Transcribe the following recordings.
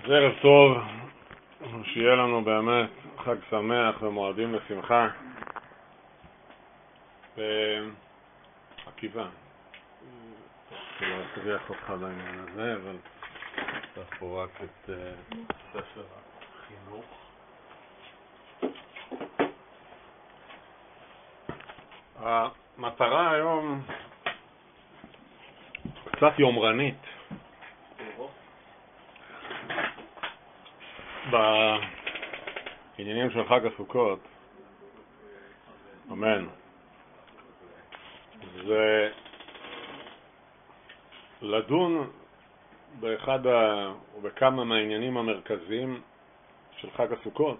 ערב טוב, שיהיה לנו באמת חג שמח ומועדים לשמחה בעקיבא. לא אכריח אותך בעניין הזה, אבל צריך פה רק את ספר החינוך. המטרה היום קצת יומרנית בעניינים של חג הסוכות, אמן, זה לדון בכמה מהעניינים המרכזיים של חג הסוכות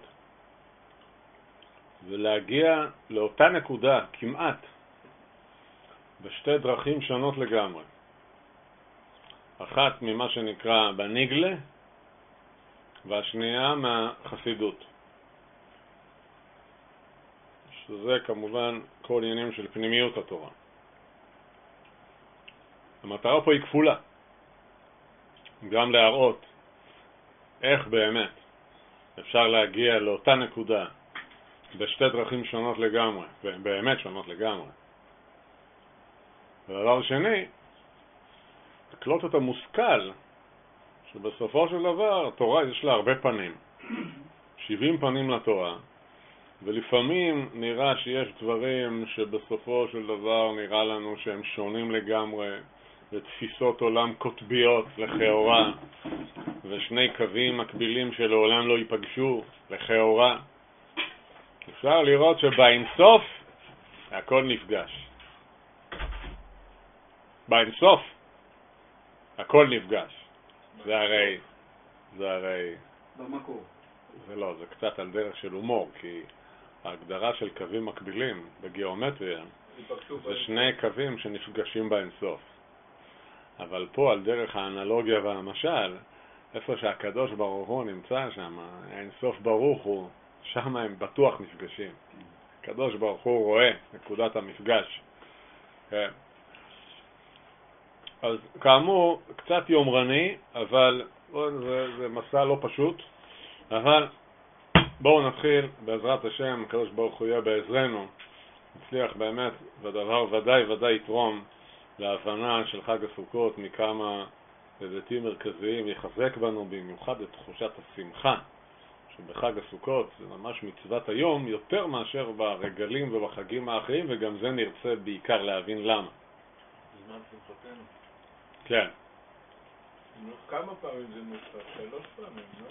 ולהגיע לאותה נקודה כמעט בשתי דרכים שונות לגמרי. אחת ממה שנקרא בניגלה והשנייה מהחסידות, שזה כמובן כל עניינים של פנימיות התורה. המטרה פה היא כפולה, גם להראות איך באמת אפשר להגיע לאותה נקודה בשתי דרכים שונות לגמרי, באמת שונות לגמרי. ודבר שני, לקלוט את המושכל שבסופו של דבר התורה יש לה הרבה פנים, 70 פנים לתורה, ולפעמים נראה שיש דברים שבסופו של דבר נראה לנו שהם שונים לגמרי, ותפיסות עולם קוטביות לכאורה, ושני קווים מקבילים שלעולם לא ייפגשו לכאורה. אפשר לראות שבאינסוף הכל נפגש. באינסוף הכל נפגש. זה הרי במקור. זה לא, זה קצת על דרך של הומור, כי ההגדרה של קווים מקבילים בגיאומטריה זה שני קווים שנפגשים באינסוף. אבל פה על דרך האנלוגיה והמשל, איפה שהקדוש ברוך הוא נמצא שם, האינסוף ברוך הוא, שם הם בטוח נפגשים. הקדוש ברוך הוא רואה נקודת המפגש. כן. אז כאמור, קצת יומרני, אבל זה מסע לא פשוט. אבל בואו נתחיל, בעזרת השם, הקדוש ברוך הוא יהיה בעזרנו, נצליח באמת, ודבר ודאי יתרום להבנה של חג הסוכות מכמה היבטים מרכזיים, יחזק בנו במיוחד את תחושת השמחה שבחג הסוכות, זה ממש מצוות היום יותר מאשר ברגלים ובחגים האחרים, וגם זה נרצה בעיקר להבין למה. זמן שמחתנו. כן. כמה פעמים זה מוזכר? 3 פעמים, לא?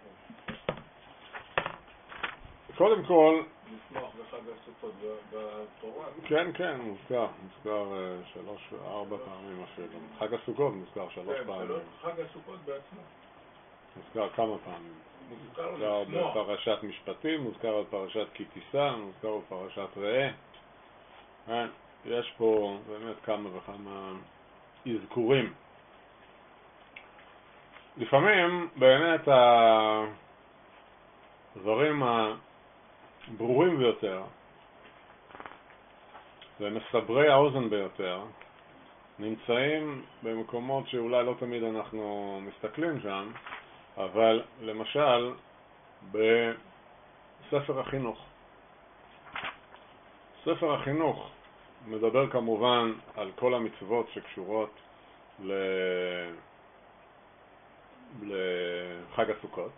קודם כל, לשמוח בחג הסוכות בתורה. כן, מוזכר 3-4 פעמים אפילו. חג הסוכות מוזכר 3 פעמים. חג הסוכות בעצמו. מוזכר כמה פעמים. מוזכר בפרשת משפטים, מוזכר בפרשת כי תישא, מוזכר בפרשת ראה. יש פה באמת כמה וכמה אזכורים. לפעמים באמת הדברים הברורים ביותר ומסברי האוזן ביותר נמצאים במקומות שאולי לא תמיד אנחנו מסתכלים שם, אבל למשל בספר החינוך. ספר החינוך מדבר כמובן על כל המצוות שקשורות לחג הסוכות,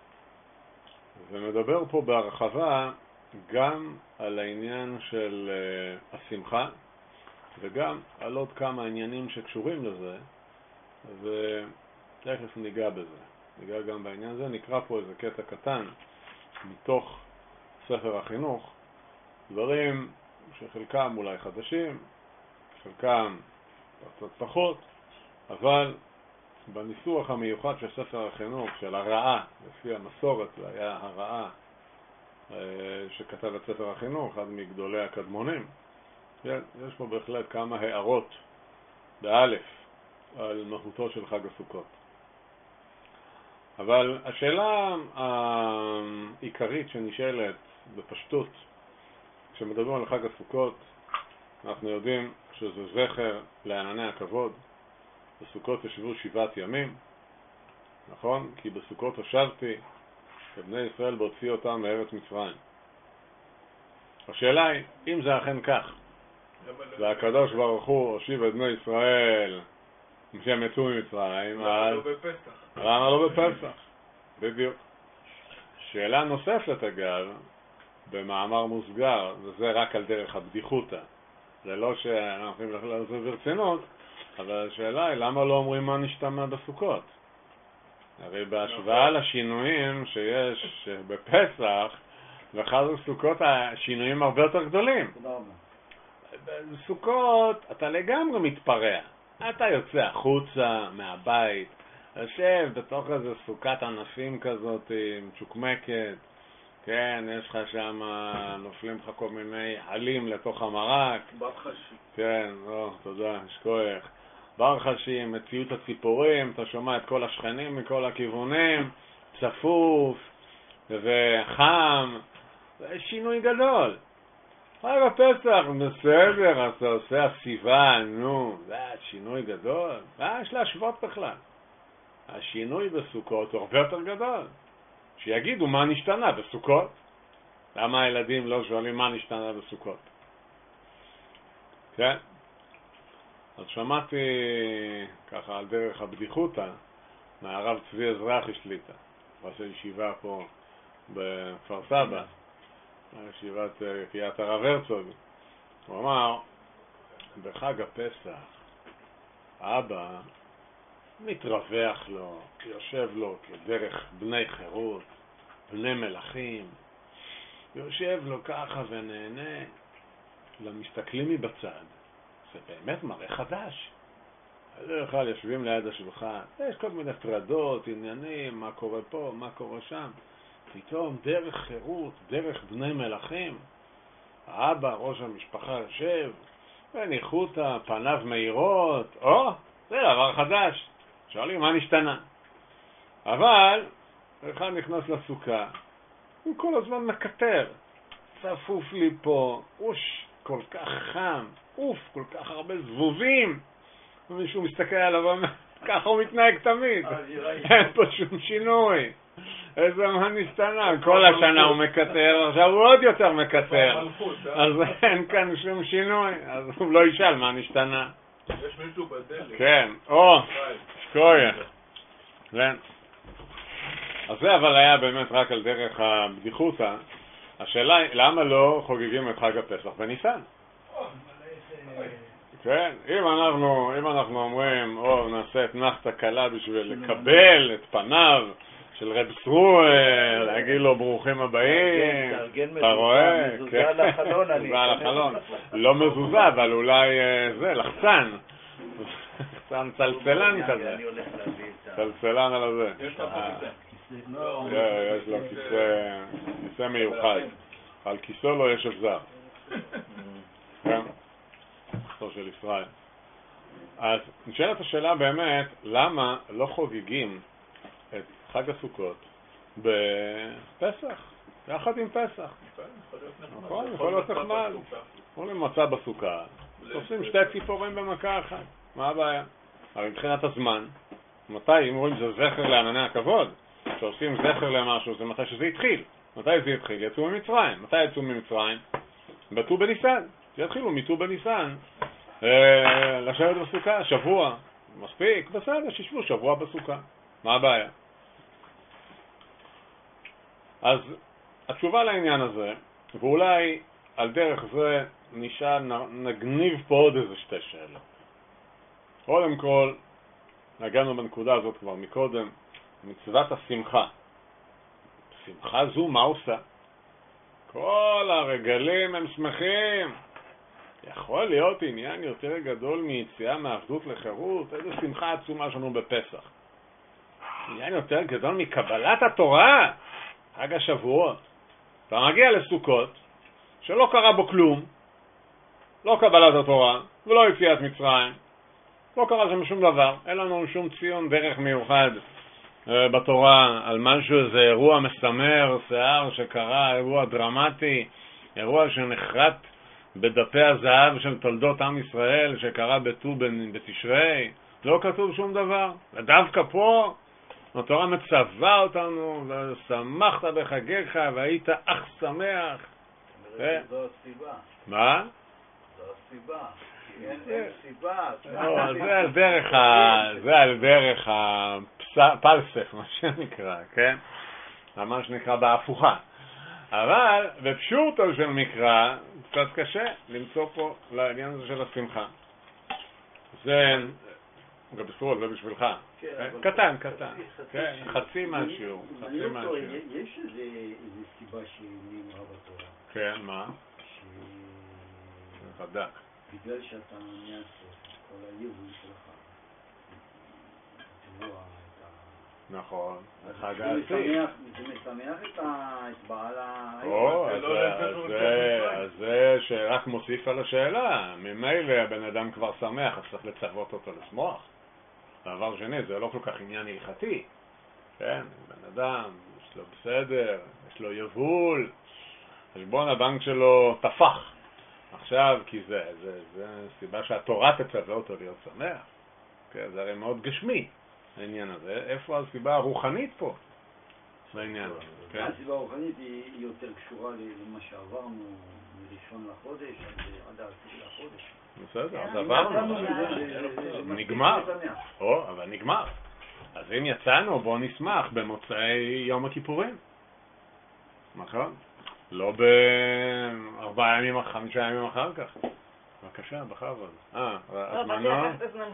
ומדבר פה בהרחבה גם על העניין של השמחה וגם על עוד כמה עניינים שקשורים לזה, ותכף ניגע בזה. ניגע גם בעניין הזה. נקרא פה איזה קטע קטן מתוך ספר החינוך, דברים שחלקם אולי חדשים, חלקם קצת פחות, אבל בניסוח המיוחד של ספר החינוך, של הרעה, לפי המסורת זה היה הרעה שכתב את ספר החינוך, אחד מגדולי הקדמונים. יש פה בהחלט כמה הערות באלף על מהותו של חג הסוכות. אבל השאלה העיקרית שנשאלת בפשטות כשמדברים על חג הסוכות, אנחנו יודעים שזה זכר לענני הכבוד. בסוכות ישבו 7 ימים, נכון? כי בסוכות הושבתי את בני ישראל בהוציא אותם מארץ מצרים. השאלה היא, אם זה אכן כך, והקדוש ברוך הוא הושיב את בני ישראל כשהם יצאו ממצרים, למה לא בפסח? למה לא בפסח? בדיוק. שאלה נוספת אגב, במאמר מוסגר, וזה רק על דרך הבדיחותא, זה לא שאנחנו יכולים לעשות ברצינות, אבל השאלה היא למה לא אומרים מה נשתמע בסוכות? הרי בהשוואה לשינויים שיש בפסח, בחג הסוכות השינויים הרבה יותר גדולים. בסוכות אתה לגמרי מתפרע. אתה יוצא החוצה מהבית, יושב בתוך איזה סוכת ענפים כזאת מצ'וקמקת, כן, יש לך שם, נופלים לך כל מיני עלים לתוך המרק. ברחשי. כן, תודה, יש כוח. ברחשי, מציאות הציפורים, אתה שומע את כל השכנים מכל הכיוונים, צפוף וחם, זה שינוי גדול. חג הפסח, בסדר, אתה עושה הסיבה, נו, זה שינוי גדול. יש להשוות בכלל. השינוי בסוכות הוא הרבה יותר גדול. שיגידו מה נשתנה בסוכות. למה הילדים לא שואלים מה נשתנה בסוכות? כן? אז שמעתי ככה על דרך הבדיחותא מהרב צבי אזרחי שליטא, ראש הישיבה פה בכפר סבא, ישיבת קריית הרב הרצוג. הוא אמר, בחג הפסח האבא מתרווח לו, יושב לו כדרך בני חירות, בני מלכים, יושב לו ככה ונהנה. למסתכלים מבצד, זה באמת מראה חדש. בדרך כלל יושבים ליד השולחן, יש כל מיני טרדות, עניינים, מה קורה פה, מה קורה שם. פתאום דרך חירות, דרך בני מלכים, האבא, ראש המשפחה, יושב, בניחותא, פניו מאירות, זה דבר חדש. שואלים מה נשתנה. אבל אחד נכנס לסוכה, הוא כל הזמן מקטר, צפוף לי פה, כל כך חם, כל כך הרבה זבובים, ומישהו מסתכל עליו, ככה הוא מתנהג תמיד, אין פה שום שינוי. איזה מה נשתנה, כל השנה הוא מקטר, עכשיו הוא עוד יותר מקטר, אז אין כאן שום שינוי, אז הוא לא ישאל מה נשתנה. יש מישהו בדלת. כן, שכוייך. כן. אז זה אבל היה באמת רק על דרך הבדיחותא. השאלה היא, למה לא חוגגים את חג הפסח בניסן? כן, אם אנחנו אומרים, נעשה את נחת קלה בשביל לקבל את פניו של רב סרואל, להגיד לו ברוכים הבאים, אתה רואה? מזוזה על החלון, מזוזה על החלון. לא מזוזה, אבל אולי זה, לחצן. לחצן צלצלן כזה. צלצלן על הזה. יש לך כיסא. יש לו כיסא מיוחד. על כיסו לו יש אבזר. כן? כיסו של ישראל. אז נשאלת השאלה באמת, למה לא חוגגים את חג הסוכות בפסח, יחד עם פסח? נכון, יכול להיות נחמד. אומרים מצה בסוכה, עושים שתי ציפורים במכה אחת, מה הבעיה? הרי מבחינת הזמן, מתי, אם רואים שזה זכר לענני הכבוד, שעושים זכר למשהו, זה מתי שזה התחיל. מתי זה התחיל? יצאו ממצרים. מתי יצאו ממצרים? בט"ו בניסן. יתחילו מט"ו בניסן לשבת בסוכה, שבוע. מספיק, בסדר, שישבו שבוע בסוכה. מה הבעיה? אז התשובה לעניין הזה, ואולי על דרך זה נגניב פה עוד איזה שתי שאלות. קודם כל, נגענו בנקודה הזאת כבר מקודם, מצוות השמחה. שמחה זו מה עושה? כל הרגלים הם שמחים. יכול להיות עניין יותר גדול מיציאה מעבדות לחירות? איזה שמחה עצומה שלנו בפסח. עניין יותר גדול מקבלת התורה, חג השבועות. אתה מגיע לסוכות שלא קרה בו כלום, לא קבלת התורה ולא יציאת מצרים, לא קרה שם שום דבר, אין לנו שום ציון דרך מיוחד בתורה על משהו, איזה אירוע מסמר, שיער שקרה, אירוע דרמטי, אירוע שנחרט בדפי הזהב של תולדות עם ישראל שקרה בט"ו בתשרי. לא כתוב שום דבר, ודווקא פה התורה מצווה אותנו, ושמחת בחגיך והיית אך שמח. זו הסיבה. מה? זו הסיבה. כי אין סיבה. זה על דרך הפלסף, מה שנקרא, כן? מה שנקרא בהפוכה. אבל בפשוטו של מקרא קצת קשה למצוא פה לעניין הזה של השמחה. זה גם בספורות, זה בשבילך. קטן. חצי מהשיעור. יש איזה סיבה שנאמרה בתורה. כן, מה? חדק. בגלל שאתה מייסר כל היבול שלך. נכון. זה משמח את בעל אז זה שרק מוסיף על השאלה. ממילא הבן אדם כבר שמח, אז צריך לצוות אותו לשמוח. דבר שני, זה לא כל כך עניין הלכתי. כן, בן אדם, יש לו בסדר, יש לו יבול, חשבון הבנק שלו תפח. עכשיו, כי זה סיבה שהתורה תצווה אותו להיות שמח. כן, זה הרי מאוד גשמי. העניין הזה, איפה הסיבה הרוחנית פה בעניין הזה? הסיבה הרוחנית היא יותר קשורה למה שעברנו מראשון לחודש עד העשירי לחודש. בסדר, אז עברנו, נגמר, אבל נגמר. אז אם יצאנו, בואו נשמח במוצאי יום הכיפורים, נכון? לא ב4 ימים, 5 ימים אחר כך. בבקשה, בכבוד. הזמנו?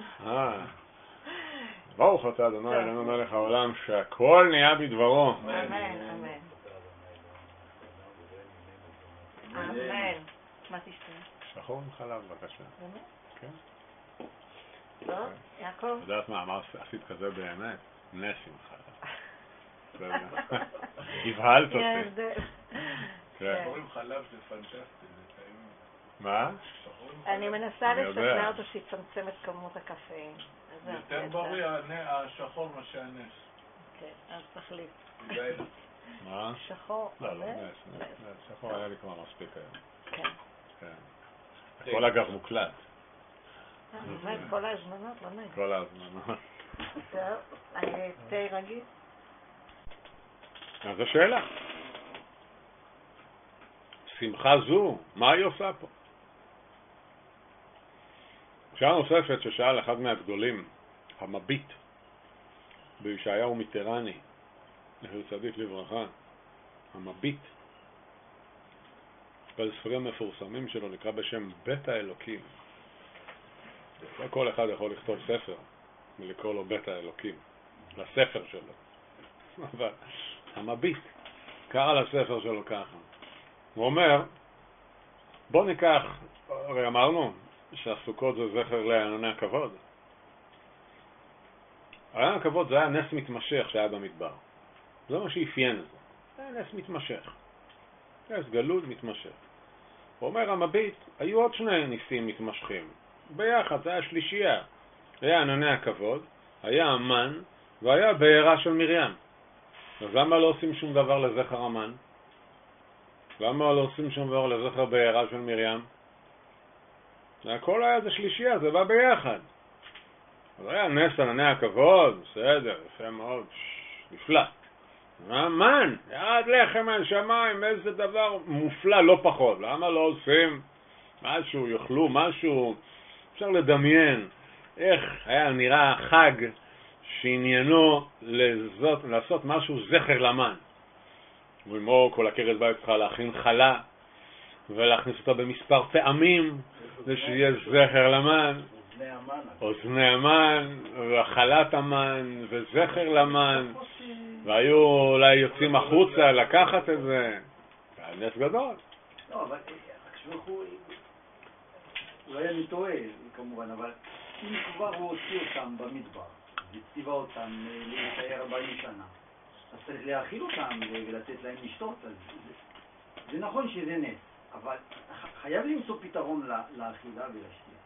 ברוך אתה אדוני אלוהינו מלך העולם שהכל נהיה בדברו. אמן, אמן. אמן. מה תשתה? שחור עם חלב, בבקשה. באמת? כן. לא? יעקב? יודעת מה עשית כזה באמת? נס עם חלב. הבהלת אותי. שחור עם חלב זה פנטסטי, זה טעים. מה? אני מנסה לשכנע אותו שיצמצם את כמות הקפאין. יותר בריא השחור מה שהנס. כן, אז תחליט. מה? שחור. לא, נס. שחור היה לי כבר מספיק היום. כן. הכל אגב מוקלט. באמת, כל ההזמנות, לא נעים. כל ההזמנות. טוב, אני תה רגיל. אז השאלה. שמחה זו, מה היא עושה פה? שאלה נוספת ששאל אחד מהגדולים, המביט, בישעיהו מיטרני, זכר צדיק לברכה, המביט, בספרים המפורסמים שלו נקרא בשם בית האלוקים. לא כל אחד יכול לכתוב ספר ולקרוא לו בית האלוקים, לספר שלו. אבל המביט, קרא לספר שלו ככה. הוא אומר, בוא ניקח, הרי אמרנו, שהסוכות זה זכר לענני הכבוד. ענני הכבוד זה היה נס מתמשך שהיה במדבר. זה מה שאפיין את זה. זה היה נס מתמשך. נס גלוי מתמשך. הוא אומר, המביט, היו עוד 2 ניסים מתמשכים. ביחד, זה היה שלישייה. היה ענני הכבוד, היה המן, והיה בעירה של מרים. אז למה לא עושים שום דבר לזכר המן? למה לא עושים שום דבר לזכר בעירה של מרים? הכל היה זה שלישייה, זה בא ביחד. אז היה נס ענני הכבוד, בסדר, יפה מאוד, נפלא. המן, ירד לחם על שמיים, איזה דבר מופלא, לא פחות. למה לא עושים משהו, יאכלו משהו, אפשר לדמיין איך היה נראה חג שעניינו לעשות משהו זכר למן. ולמו כל עקרת בית צריכה להכין חלה ולהכניס אותה במספר פעמים ושיהיה זכר למן, אוזני המן וחלת המן וזכר למן, והיו אולי יוצאים החוצה לקחת את זה. זה נס גדול. לא, אבל כשאנחנו, אולי אני טועה כמובן, אבל אם כבר הוא הוציא אותם במדבר וציווה אותם להישאר 40 שנה, אז צריך להאכיל אותם ולתת להם לשתות. זה נכון שזה נס, אבל חייב למצוא פתרון לאכילה ולשתייה.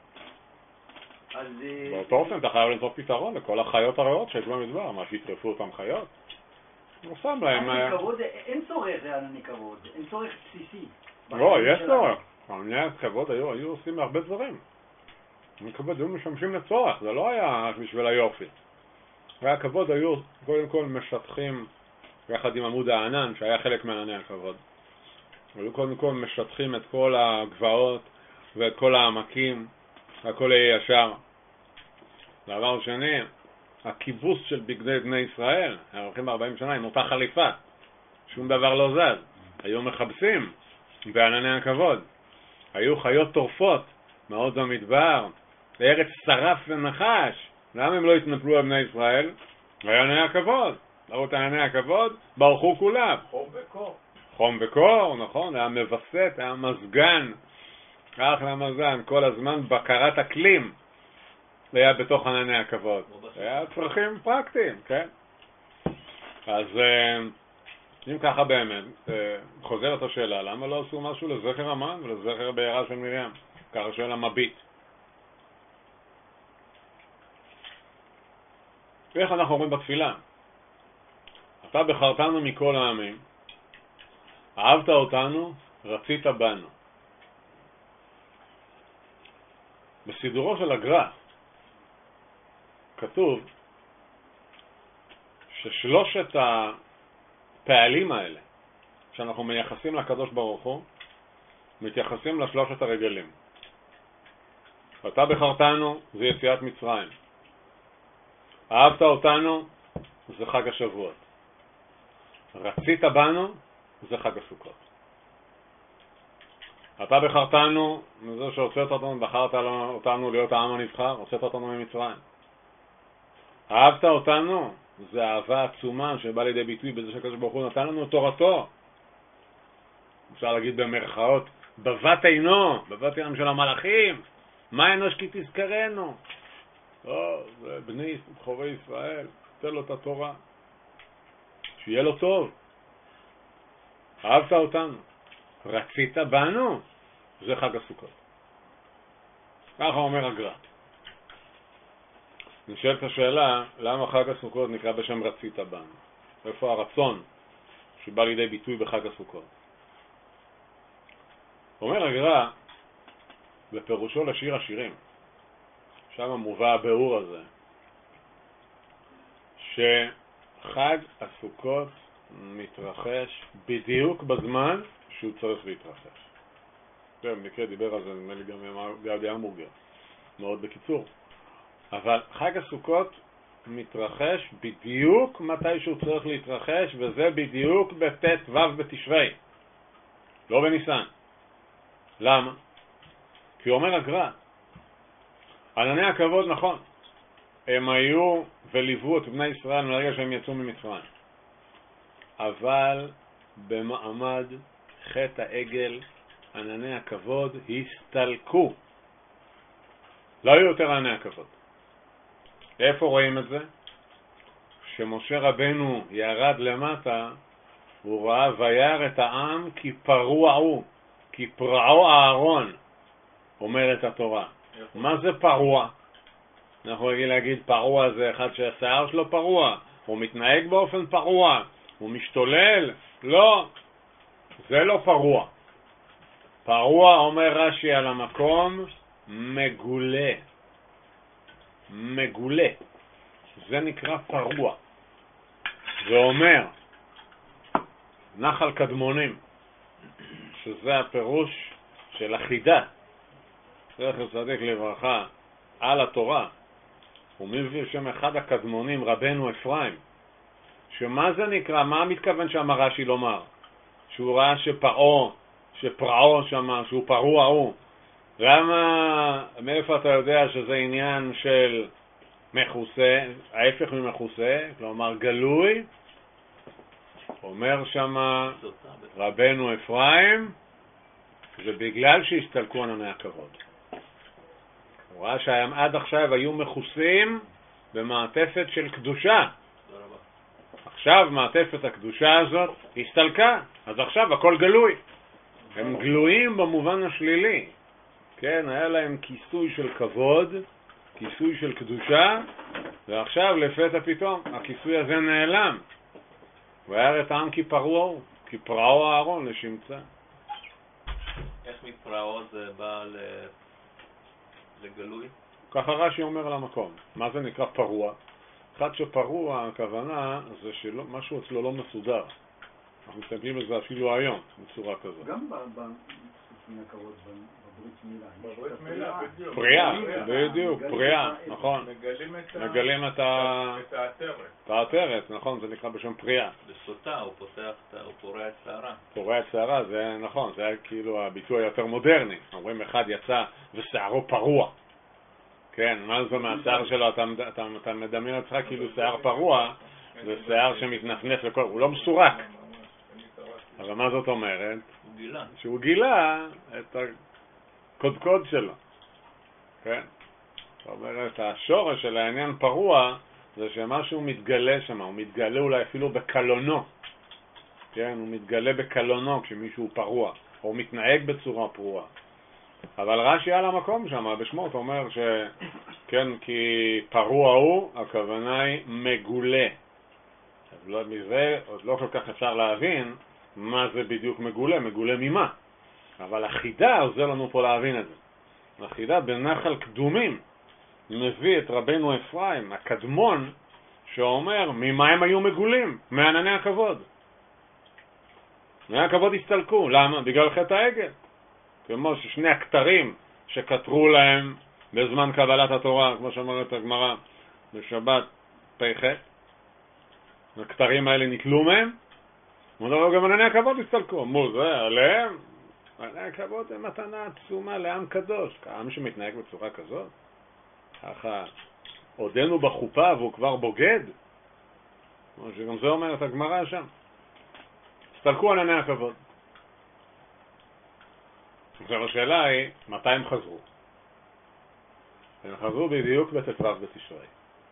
באותו אופן אתה חייב למצוא פתרון לכל החיות הרעות שיש במדבר, מה שיטרפו אותם חיות. הוא שם להם... אין צורך לענני כבוד, אין צורך בסיסי. לא, יש צורך. ענני הכבוד היו עושים הרבה דברים. ענני כבוד היו משמשים לצורך, זה לא היה בשביל היופי. והכבוד היו קודם כל משטחים, יחד עם עמוד הענן שהיה חלק מענני הכבוד. היו קודם כל משטחים את כל הגבעות ואת כל העמקים, הכל יהיה ישר. דבר שני, הכיבוס של בגדי בני ישראל, הולכים ב-40 שנה עם אותה חליפה, שום דבר לא זז. היו מחבסים בענני הכבוד. היו חיות טורפות, מעוז המדבר, בארץ שרף ונחש. למה הם לא התנפלו על בני ישראל? בענני הכבוד. ראו את ענני הכבוד, ברחו כולם. חום וקור. חום וקור, נכון, היה מבסט, היה מזגן, אחלה מזגן, כל הזמן בקרת אקלים היה בתוך ענני הכבוד. היה צרכים פרקטיים, כן? אז אם ככה באמת, חוזרת השאלה, למה לא עשו משהו לזכר המן ולזכר בעירה של מרים? ככה שואל המביט. ואיך אנחנו אומרים בתפילה? אתה בחרתנו מכל העמים, אהבת אותנו, רצית בנו. בסידורו של הגר"א כתוב ששלושת הפעלים האלה שאנחנו מייחסים לקדוש ברוך הוא מתייחסים לשלושת הרגלים. אתה בחרתנו זה יציאת מצרים, אהבת אותנו זה חג השבועות, רצית בנו זה חג הסוכות. אתה בחרתנו זה שהוצאת אותנו, בחרת אותנו להיות העם הנבחר, הוצאת אותנו ממצרים. אהבת אותנו זה אהבה עצומה שבא לידי ביטוי בזה שהקדוש ברוך הוא נתן לנו תורתו, אפשר להגיד במרכאות בבת עינו, בבת עינם של המלאכים. מה אנוש כי תזכרנו? זה בני בכורי ישראל, תן לו את התורה שיהיה לו טוב. אהבת אותנו, רצית בנו, זה חג הסוכות. ככה אומר הגר"א. נשאלת השאלה, למה חג הסוכות נקרא בשם רצית בנו? איפה הרצון שבא לידי ביטוי בחג הסוכות? אומר הגר"א בפירושו לשיר השירים, שם מובא הביאור הזה, שחג הסוכות מתרחש בדיוק בזמן שהוא צריך להתרחש. במקרה דיבר על זה נדמה לי גם גדי אמבורגר, מאוד בקיצור. אבל חג הסוכות מתרחש בדיוק מתי שהוא צריך להתרחש, וזה בדיוק בט' ו' בתשרי, לא בניסן. למה? כי אומר הגר"א, ענני הכבוד נכון, הם היו וליוו את בני ישראל מרגע שהם יצאו ממצרים, אבל במעמד חטא העגל ענני הכבוד הסתלקו, לא היו יותר ענני הכבוד. איפה רואים את זה? שמשה רבנו ירד למטה, הוא ראה וירא את העם כי פרוע כי פרעו אהרון, אומרת התורה. מה זה פרוע? אנחנו רגילים להגיד פרוע זה אחד שהשיער שלו פרוע, הוא מתנהג באופן פרוע, הוא משתולל. לא, זה לא פרוע. פרוע, אומר רש"י על המקום, מגולה. מגולה, זה נקרא פרוע. זה אומר נחל קדמונים, שזה הפירוש של החידה זכר צדיק לברכה על התורה. הוא מביא שם אחד הקדמונים, רבנו אפרים, שמה זה נקרא, מה מתכוון שם רש"י לומר? שהוא ראה שפרעו שם, שהוא פרוע הוא. למה, מאיפה אתה יודע שזה עניין של מחוסה, ההפך ממחוסה, כלומר גלוי? אומר שם רבנו אפרים, זה בגלל שהסתלקו ענני הכבוד. הוא ראה שעד עכשיו היו מחוסים במעטפת של קדושה. עכשיו מעטפת הקדושה הזאת הסתלקה, אז עכשיו הכל גלוי. הם גלויים במובן השלילי. כן, היה להם כיסוי של כבוד, כיסוי של קדושה, ועכשיו לפתע פתאום הכיסוי הזה נעלם. וירא את העם כי פרעו אהרון לשמצה. איך מפרעו זה בא לגלוי? ככה רש"י אומר על המקום. מה זה נקרא פרוע? אחד שפרוע, הכוונה זה שמשהו אצלו לא מסודר. אנחנו מסתכלים על זה אפילו היום, בצורה כזאת. גם בנקרות, בברית מילה. בברית מילה, בדיוק. פריאה, בדיוק, פריאה, נכון. מגלים את העטרת, נכון, זה נקרא בשם פריאה. בסוטה הוא פורע את שערה. פורע את שערה, זה נכון, זה היה כאילו הביטוי היותר מודרני. אומרים אחד יצא ושערו פרוע. כן, מה זה מהשיער שלו? אתה מדמיין אותך כאילו שיער פרוע, זה שיער שמתנפנף לכל, הוא לא מסורק. אבל מה זאת אומרת? הוא גילה. שהוא גילה את הקודקוד שלו. כן? זאת אומרת, השורש של העניין פרוע זה שמשהו מתגלה שם, הוא מתגלה אולי אפילו בקלונו. כן? הוא מתגלה בקלונו כשמישהו פרוע, או מתנהג בצורה פרועה. אבל רש"י על המקום שם, בשמות, אומר כן, כי פרוע הוא, הכוונה היא מגולה. אז לא, מזה עוד לא כל כך אפשר להבין מה זה בדיוק מגולה, מגולה ממה. אבל החידה עוזר לנו פה להבין את זה. החידה בנחל קדומים מביא את רבנו אפרים, הקדמון, שאומר ממה הם היו מגולים? מענני הכבוד. מענני הכבוד הסתלקו. למה? בגלל חטא העגל. כמו ששני הכתרים שכתרו להם בזמן קבלת התורה, כמו שאומרת הגמרא בשבת פ"ח, הכתרים האלה נתלו מהם, אמרו גם ענני הכבוד הסתלקו. אמרו, זה עליהם, ענני הכבוד הם מתנה עצומה לעם קדוש. העם שמתנהג בצורה כזאת, ככה עודנו בחופה והוא כבר בוגד, כמו שגם זה אומרת הגמרא שם, הסתלקו ענני הכבוד. עכשיו השאלה היא, מתי הם חזרו? הם חזרו בדיוק בט"ו בתשרי.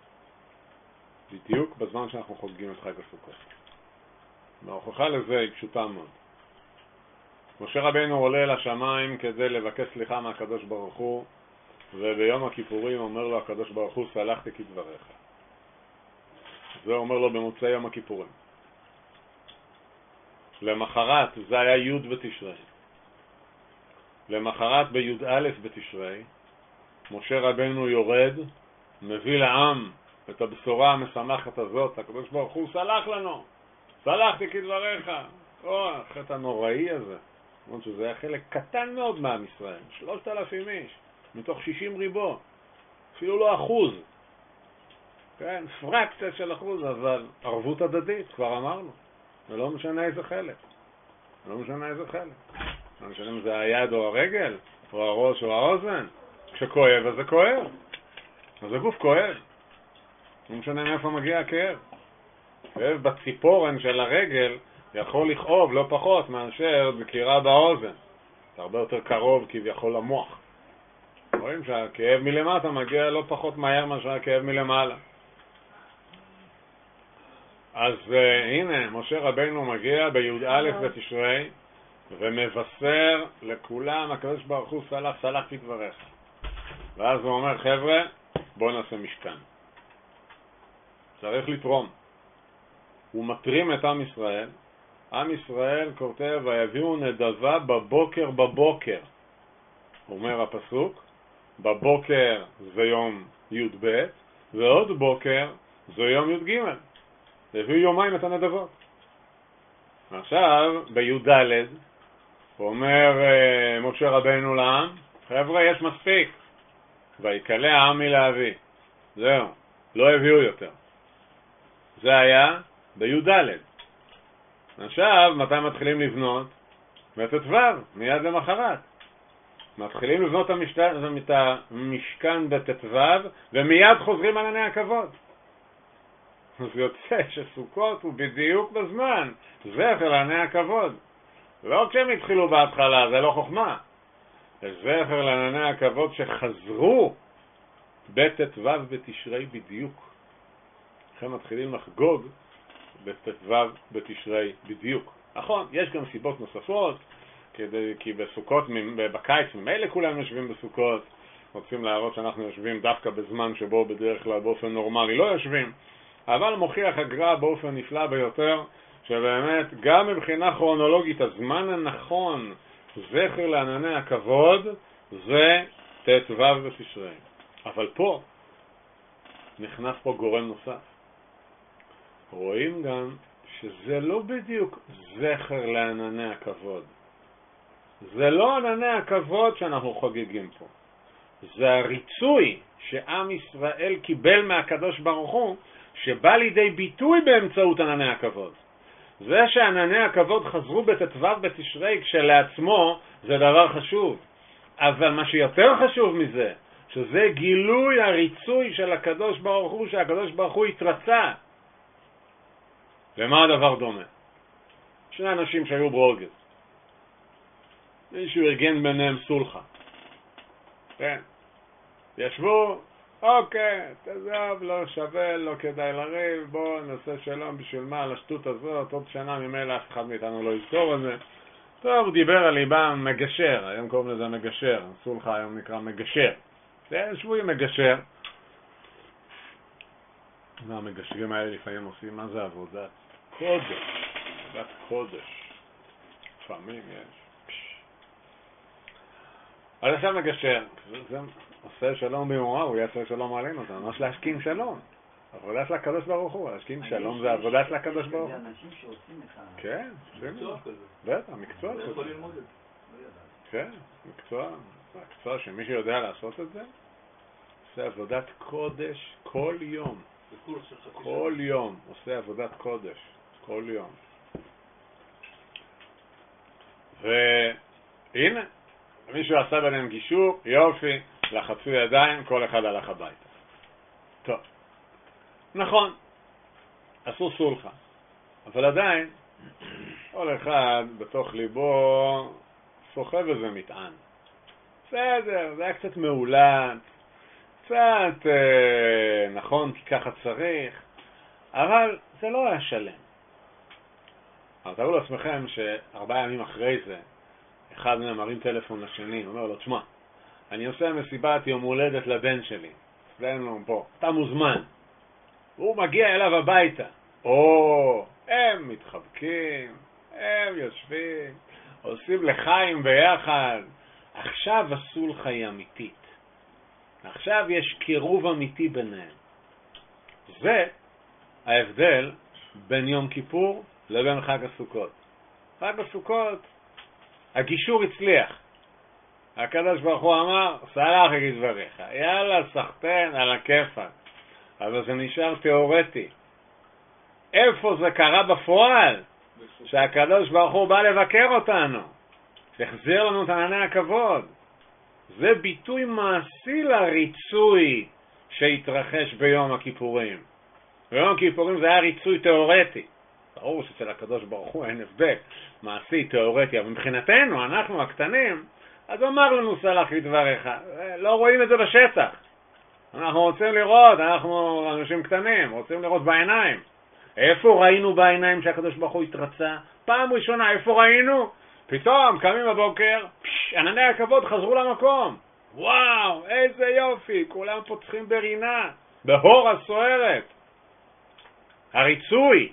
בדיוק בזמן שאנחנו חוגגים את חג הסוכות. וההוכחה לזה היא פשוטה מאוד. משה רבינו עולה לשמיים כדי לבקש סליחה מהקדוש ברוך הוא, וביום הכיפורים אומר לו הקדוש ברוך הוא, סלחתי כדבריך. זה אומר לו במוצאי יום הכיפורים. למחרת, זה היה י' בתשרי. למחרת בי"א בתשרי, משה רבינו יורד, מביא לעם את הבשורה המשמחת הזאת, הקדוש ברוך הוא סלח לנו, סלחתי כדבריך. החטא הנוראי הזה, זאת שזה היה חלק קטן מאוד מעם ישראל, 3,000 איש, מתוך 60 ריבו, אפילו לא אחוז, כן, פרקציה של אחוז, אבל ערבות הדדית, כבר אמרנו, זה לא משנה איזה חלק, לא משנה איזה חלק. לא משנה אם זה היד או הרגל, או הראש או האוזן. כשכואב, אז זה כואב. אז הגוף כואב. לא משנה מאיפה מגיע הכאב. כאב בציפורן של הרגל יכול לכאוב לא פחות מאשר דקירה באוזן. זה הרבה יותר קרוב כביכול למוח. רואים שהכאב מלמטה מגיע לא פחות מהר מאשר הכאב מלמעלה. אז הנה, משה רבינו מגיע בי"א בתשרי, ומבשר לכולם, הקדוש ברוך הוא סלח כדבריך. ואז הוא אומר, חבר'ה, בואו נעשה משכן. צריך לתרום. הוא מטרים את עם ישראל. עם ישראל כותב, ויביאו נדבה בבוקר. אומר הפסוק, בבוקר זה יום י"ב, ועוד בוקר זה יום י"ג. הביאו יומיים את הנדבות. עכשיו, בי"ד, אומר משה רבינו לעם, חבר'ה, יש מספיק. ויקלה העם מלהביא. זהו, לא הביאו יותר. זה היה בי"ד. עכשיו, מתי מתחילים לבנות? בט"ו, מיד למחרת. מתחילים לבנות את המשכן בט"ו, ומיד חוזרים על עני הכבוד. אז יוצא שסוכות הוא בדיוק בזמן. זכר לעני הכבוד. לא כשהם התחילו בהתחלה, זה לא חוכמה. זכר לעני הכבוד שחזרו בט"ו בתשרי בדיוק. לכן מתחילים לחגוג בט"ו בתשרי בדיוק. נכון, יש גם סיבות נוספות, כי בסוכות, בקיץ, ממילא כולם יושבים בסוכות, רוצים להראות שאנחנו יושבים דווקא בזמן שבו בדרך כלל באופן נורמלי לא יושבים, אבל מוכיח הגר"א באופן נפלא ביותר, שבאמת גם מבחינה כרונולוגית הזמן הנכון זכר לענני הכבוד זה ט"ו בתשרי. אבל פה נכנס פה גורם נוסף. רואים גם שזה לא בדיוק זכר לענני הכבוד. זה לא ענני הכבוד שאנחנו חוגגים פה. זה הריצוי שעם ישראל קיבל מהקדוש ברוך הוא, שבא לידי ביטוי באמצעות ענני הכבוד. זה שענני הכבוד חזרו בט"ו בתשרי כשלעצמו זה דבר חשוב. אבל מה שיותר חשוב מזה, שזה גילוי הריצוי של הקדוש ברוך הוא, שהקדוש ברוך הוא התרצה. למה הדבר דומה? שני אנשים שהיו ברוגז. מישהו ארגן ביניהם סולחה. כן. ישבו, אוקיי, תעזוב, לא שווה, לא כדאי לריב, בוא נעשה שלום, בשביל מה, על השטות הזאת, עוד שנה ממילא אף אחד מאיתנו לא יזכור את זה. טוב, הוא דיבר על ליבם מגשר, היום קוראים לזה מגשר, סולחה היום נקרא מגשר. ישבו עם מגשר. המגשרים האלה לפעמים עושים, מה זה עבודת קודש? עבודת קודש. לפעמים יש. אז עכשיו מגשר, זה עושה שלום במורה, הוא יעשה שלום עלינו, זה ממש להשכין שלום. עבודה של הקדוש ברוך הוא, להשכין שלום זה עבודה של הקדוש ברוך הוא. זה אנשים שעושים לך... כן, מקצוע כזה. בטח, מקצוע לא יכול כזה. ללמוד את זה. כן, מקצוע שמישהו יודע לעשות את זה, עושה עבודת קודש כל יום. זה קורס של חצי שנה. כל יום עושה עבודת קודש, כל יום. והנה, מישהו עשה ביניהם גישור, יופי, לחצו ידיים, כל אחד הלך הביתה. טוב, נכון, עשו סולחה, אבל עדיין, כל אחד בתוך ליבו סוחב איזה מטען. בסדר, זה היה קצת מעולת, קצת נכון כי ככה צריך, אבל זה לא היה שלם. אבל תראו לעצמכם ש4 ימים אחרי זה, אחד מהם מרים טלפון לשני, אומר לו, תשמע, אני עושה מסיבת יום הולדת לבן שלי, אצלנו פה, אתה מוזמן. הוא מגיע אליו הביתה. הם מתחבקים, הם יושבים, עושים לחיים ביחד. עכשיו הסולחה היא אמיתית. עכשיו יש קירוב אמיתי ביניהם. זה ההבדל בין יום כיפור לבין חג הסוכות. חג הסוכות, הגישור הצליח. הקדוש ברוך הוא אמר, סלח את דבריך. יאללה, סחתן על הכיפק. אבל זה נשאר תיאורטי. איפה זה קרה בפועל? שהקדוש ברוך הוא בא לבקר אותנו. שהחזיר לנו את ענני הכבוד. זה ביטוי מעשי לריצוי שהתרחש ביום הכיפורים. ביום הכיפורים זה היה ריצוי תיאורטי. ברור שאצל הקדוש ברוך הוא אין הבדל מעשי תיאורטי, אבל מבחינתנו, אנחנו הקטנים, אז אמר לנו סלח לדבריך. לא רואים את זה בשטח. אנחנו רוצים לראות, אנחנו אנשים קטנים, רוצים לראות בעיניים. איפה ראינו בעיניים שהקדוש ברוך הוא התרצה? פעם ראשונה, איפה ראינו? פתאום קמים בבוקר, ענני הכבוד חזרו למקום. וואו, איזה יופי, כולם פוצחים ברינה, בהור הסוערת. הריצוי.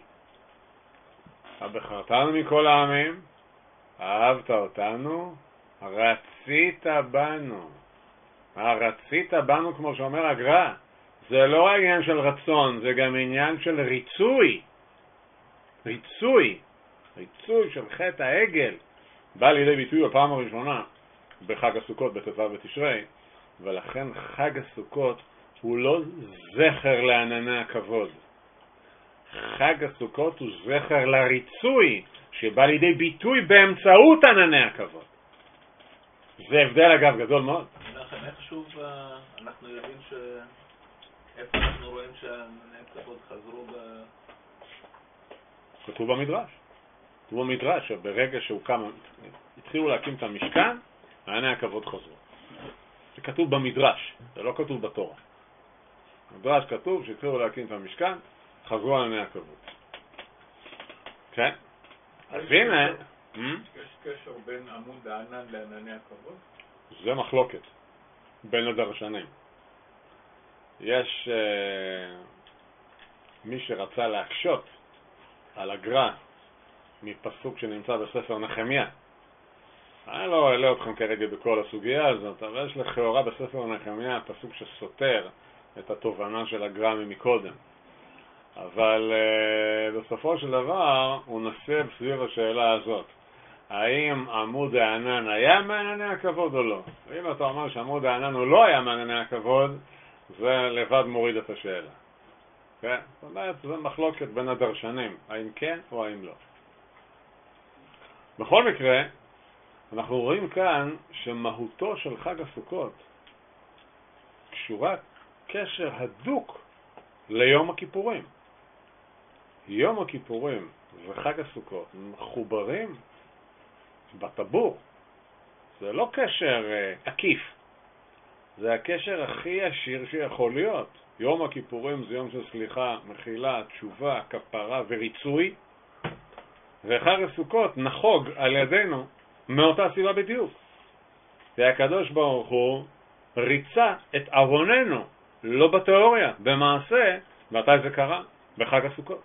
בחרתנו מכל העמים, אהבת אותנו, רצית בנו. רצית בנו, כמו שאומר הגר"א. זה לא עניין של רצון, זה גם עניין של ריצוי. ריצוי של חטא העגל. בא לידי ביטוי בפעם הראשונה בחג הסוכות בט"ו בתשרי, ולכן חג הסוכות הוא לא זכר לענני הכבוד. חג הסוכות הוא זכר לריצוי שבא לידי ביטוי באמצעות ענני הכבוד. זה הבדל אגב גדול מאוד. לכן איך שוב אנחנו יודעים איפה אנחנו רואים שענני הכבוד חזרו כתוב במדרש. כתוב במדרש שברגע שהוקם, התחילו להקים את המשכן, ענני הכבוד חזרו. זה כתוב במדרש, זה לא כתוב בתורה. במדרש כתוב שהתחילו להקים את המשכן, חזרו ענני הכבוד. כן? אז הנה... יש קשר בין עמוד הענן לענני הכבוד? זה מחלוקת בין הדרשנים. יש מי שרצה להקשות על הגר"א מפסוק שנמצא בספר נחמיה. אני לא אעלה אתכם כרגע בכל הסוגיה הזאת, אבל יש לכאורה בספר נחמיה פסוק שסותר את התובנה של הגר"א מקודם. אבל בסופו של דבר הוא נסב סביב השאלה הזאת. האם עמוד הענן היה מענני הכבוד או לא? ואם אתה אומר שעמוד הענן הוא לא היה מענני הכבוד, זה לבד מוריד את השאלה. כן? זאת אומרת, זה מחלוקת בין הדרשנים, האם כן או האם לא. בכל מקרה, אנחנו רואים כאן שמהותו של חג הסוכות קשורה קשר הדוק ליום הכיפורים. יום הכיפורים וחג הסוכות מחוברים בטבור. זה לא קשר עקיף, זה הקשר הכי ישיר שיכול להיות. יום הכיפורים זה יום של סליחה, מחילה, תשובה, כפרה וריצוי, וחג הסוכות נחוג על ידינו מאותה סיבה בדיוק. והקדוש ברוך הוא ריצה את עווננו, לא בתיאוריה, במעשה. מתי זה קרה? בחג הסוכות.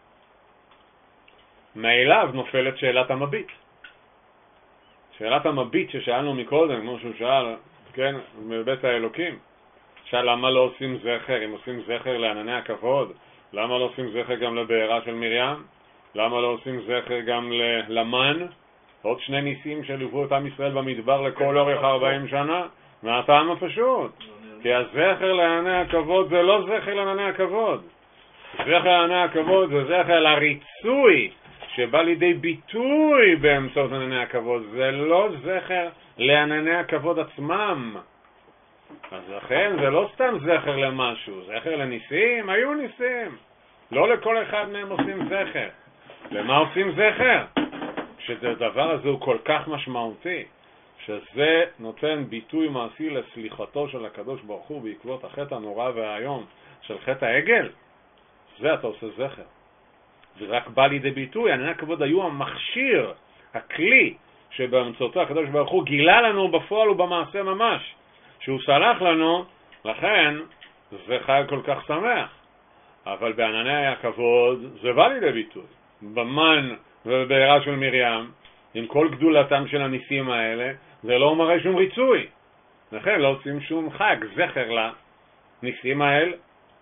מאליו נופלת שאלת המביט. שאלת המביט ששאלנו מקודם, כמו שהוא שאל, כן, מבית האלוקים. שאל למה לא עושים זכר, אם עושים זכר לענני הכבוד, למה לא עושים זכר גם לבעירה של מרים? למה לא עושים זכר גם למן? עוד שני ניסים שליוו את עם ישראל במדבר לכל אורך 40 שנה, מהטעם הפשוט. כי הזכר לענני הכבוד זה לא זכר לענני הכבוד. זכר לענני הכבוד זה זכר לריצוי שבא לידי ביטוי באמצעות ענני הכבוד. זה לא זכר לענני הכבוד עצמם. אז לכן זה לא סתם זכר למשהו, זכר לניסים, היו ניסים. לא לכל אחד מהם עושים זכר. למה עושים זכר? כשהדבר הזה הוא כל כך משמעותי, שזה נותן ביטוי מעשי לסליחתו של הקדוש ברוך הוא בעקבות החטא הנורא והיום של חטא העגל, זה אתה עושה זכר. זה רק בא לידי ביטוי. ענני הכבוד היו המכשיר, הכלי, שבאמצעותו הקדוש ברוך הוא גילה לנו בפועל ובמעשה ממש, שהוא סלח לנו, לכן זה חג כל כך שמח. אבל בענני הכבוד זה בא לידי ביטוי. במן ובבעירה של מרים, עם כל גדולתם של הניסים האלה, זה לא מראה שום ריצוי. לכן לא עושים שום חג, זכר לניסים האלה.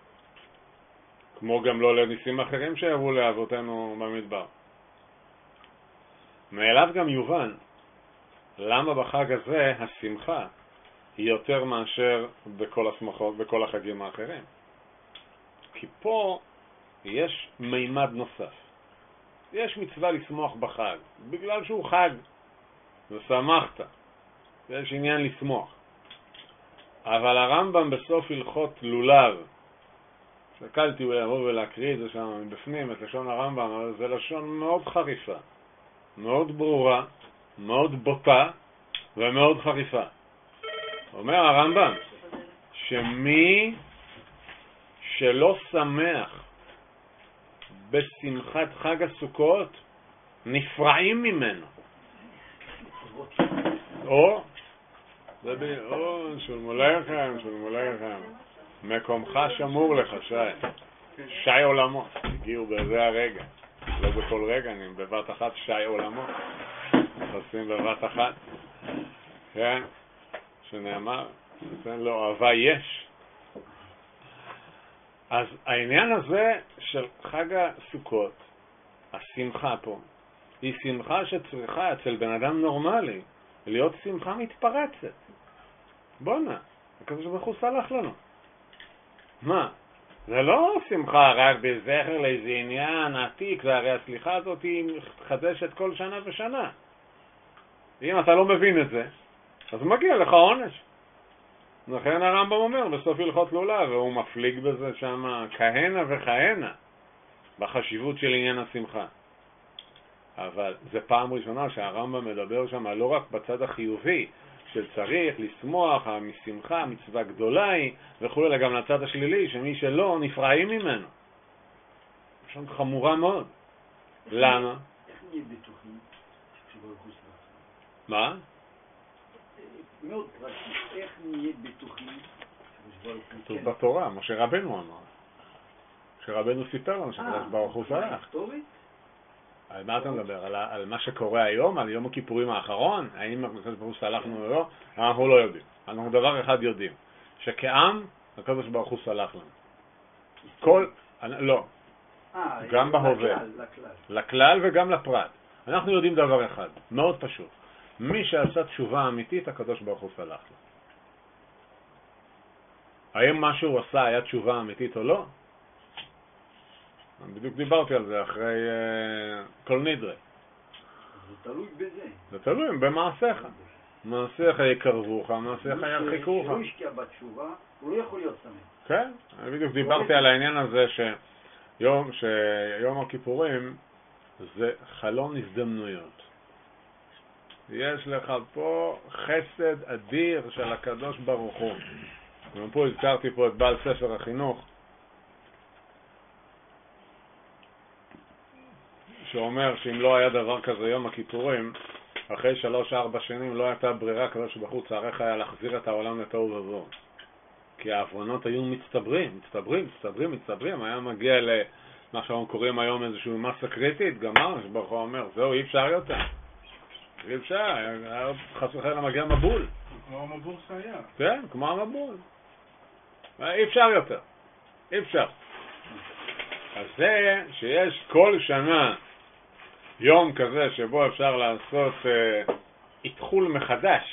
כמו גם לא לניסים אחרים שהראו לאבותינו במדבר. מאליו גם יובן למה בחג הזה השמחה היא יותר מאשר בכל השמחות, בכל החגים האחרים. כי פה יש מימד נוסף. יש מצווה לשמוח בחג, בגלל שהוא חג, ושמחת. יש עניין לשמוח. אבל הרמב"ם בסוף הלכות לולב, שקלתי הוא יבוא ולהקריא את זה שם מבפנים, את לשון הרמב"ם, אבל זה לשון מאוד חריפה, מאוד ברורה, מאוד בוטה ומאוד חריפה. אומר הרמב"ם, שמי שלא שמח בשמחת חג הסוכות, נפרעים ממנו. או שולמולכם, מקומך שמור לך, שי עולמות. הגיעו בזה הרגע, לא בכל רגע, אני בבת אחת שי עולמות. נכנסים בבת אחת, כן, שנאמר, נתן לו אהבה יש. אז העניין הזה של חג הסוכות, השמחה פה, היא שמחה שצריכה אצל בן אדם נורמלי להיות שמחה מתפרצת. בונה, הקדוש ברוך הוא סלח לנו. מה? זה לא שמחה רק בזכר לאיזה עניין עתיק, והרי הסליחה הזאת היא מתחדשת כל שנה ושנה. אם אתה לא מבין את זה, אז מגיע לך עונש. לכן הרמב"ם אומר בסוף הלכות לולב, והוא מפליג בזה שם כהנה וכהנה בחשיבות של עניין השמחה. אבל זה פעם ראשונה שהרמב"ם מדבר שם לא רק בצד החיובי של צריך לשמוח, משמחה, מצווה גדולה היא וכו', אלא גם לצד השלילי שמי שלא נפרעים ממנו. שם חמורה מאוד. למה? איך נהיה בטוחים שברוך הוא סלח? מה? מאוד פרקטי, איך נהיה בטוחים שברוך הוא כתוב בתורה, משה רבנו אמר. משה רבנו סיפר לנו שקדוש ברוך הוא סלח. על מה אתה מדבר? על מה שקורה היום? על יום הכיפורים האחרון? האם הקדוש ברוך הוא סלחנו או לא? אנחנו לא יודעים. אנחנו דבר אחד יודעים, שכעם הקדוש ברוך הוא סלח לנו. לא. גם בהווה. לכלל וגם לפרט. אנחנו יודעים דבר אחד, מאוד פשוט. מי שעשה תשובה אמיתית, הקדוש ברוך הוא סלח לו. האם מה שהוא עשה היה תשובה אמיתית או לא? בדיוק דיברתי על זה אחרי כל נדרה. זה תלוי בזה. זה תלוי במעשיך. מעשיך יקרבוך, מעשיך ירחיקוך. שהוא השקיע בתשובה, הוא לא יכול להיות שמח. כן, בדיוק דיברתי על העניין הזה שיום הכיפורים זה חלון הזדמנויות. יש לך פה חסד אדיר של הקדוש ברוך הוא. ופה הזכרתי פה את בעל ספר החינוך, שאומר שאם לא היה דבר כזה יום הכיפורים, אחרי 3-4 שנים לא הייתה ברירה הקדוש ברוך הוא צריך היה להחזיר את העולם לתוהו ובוהו. כי העוונות היו מצטברים, היה מגיע למה שאנחנו קוראים היום איזושהי מסה קריטית, גמר, שברוך הוא אומר, זהו, אי אפשר יותר. אי אפשר, היה חס וחלילה מגיע מבול. כמו המבול שהיה. כן, כמו המבול. אי אפשר יותר. אי אפשר. אז זה שיש כל שנה יום כזה שבו אפשר לעשות התחול מחדש.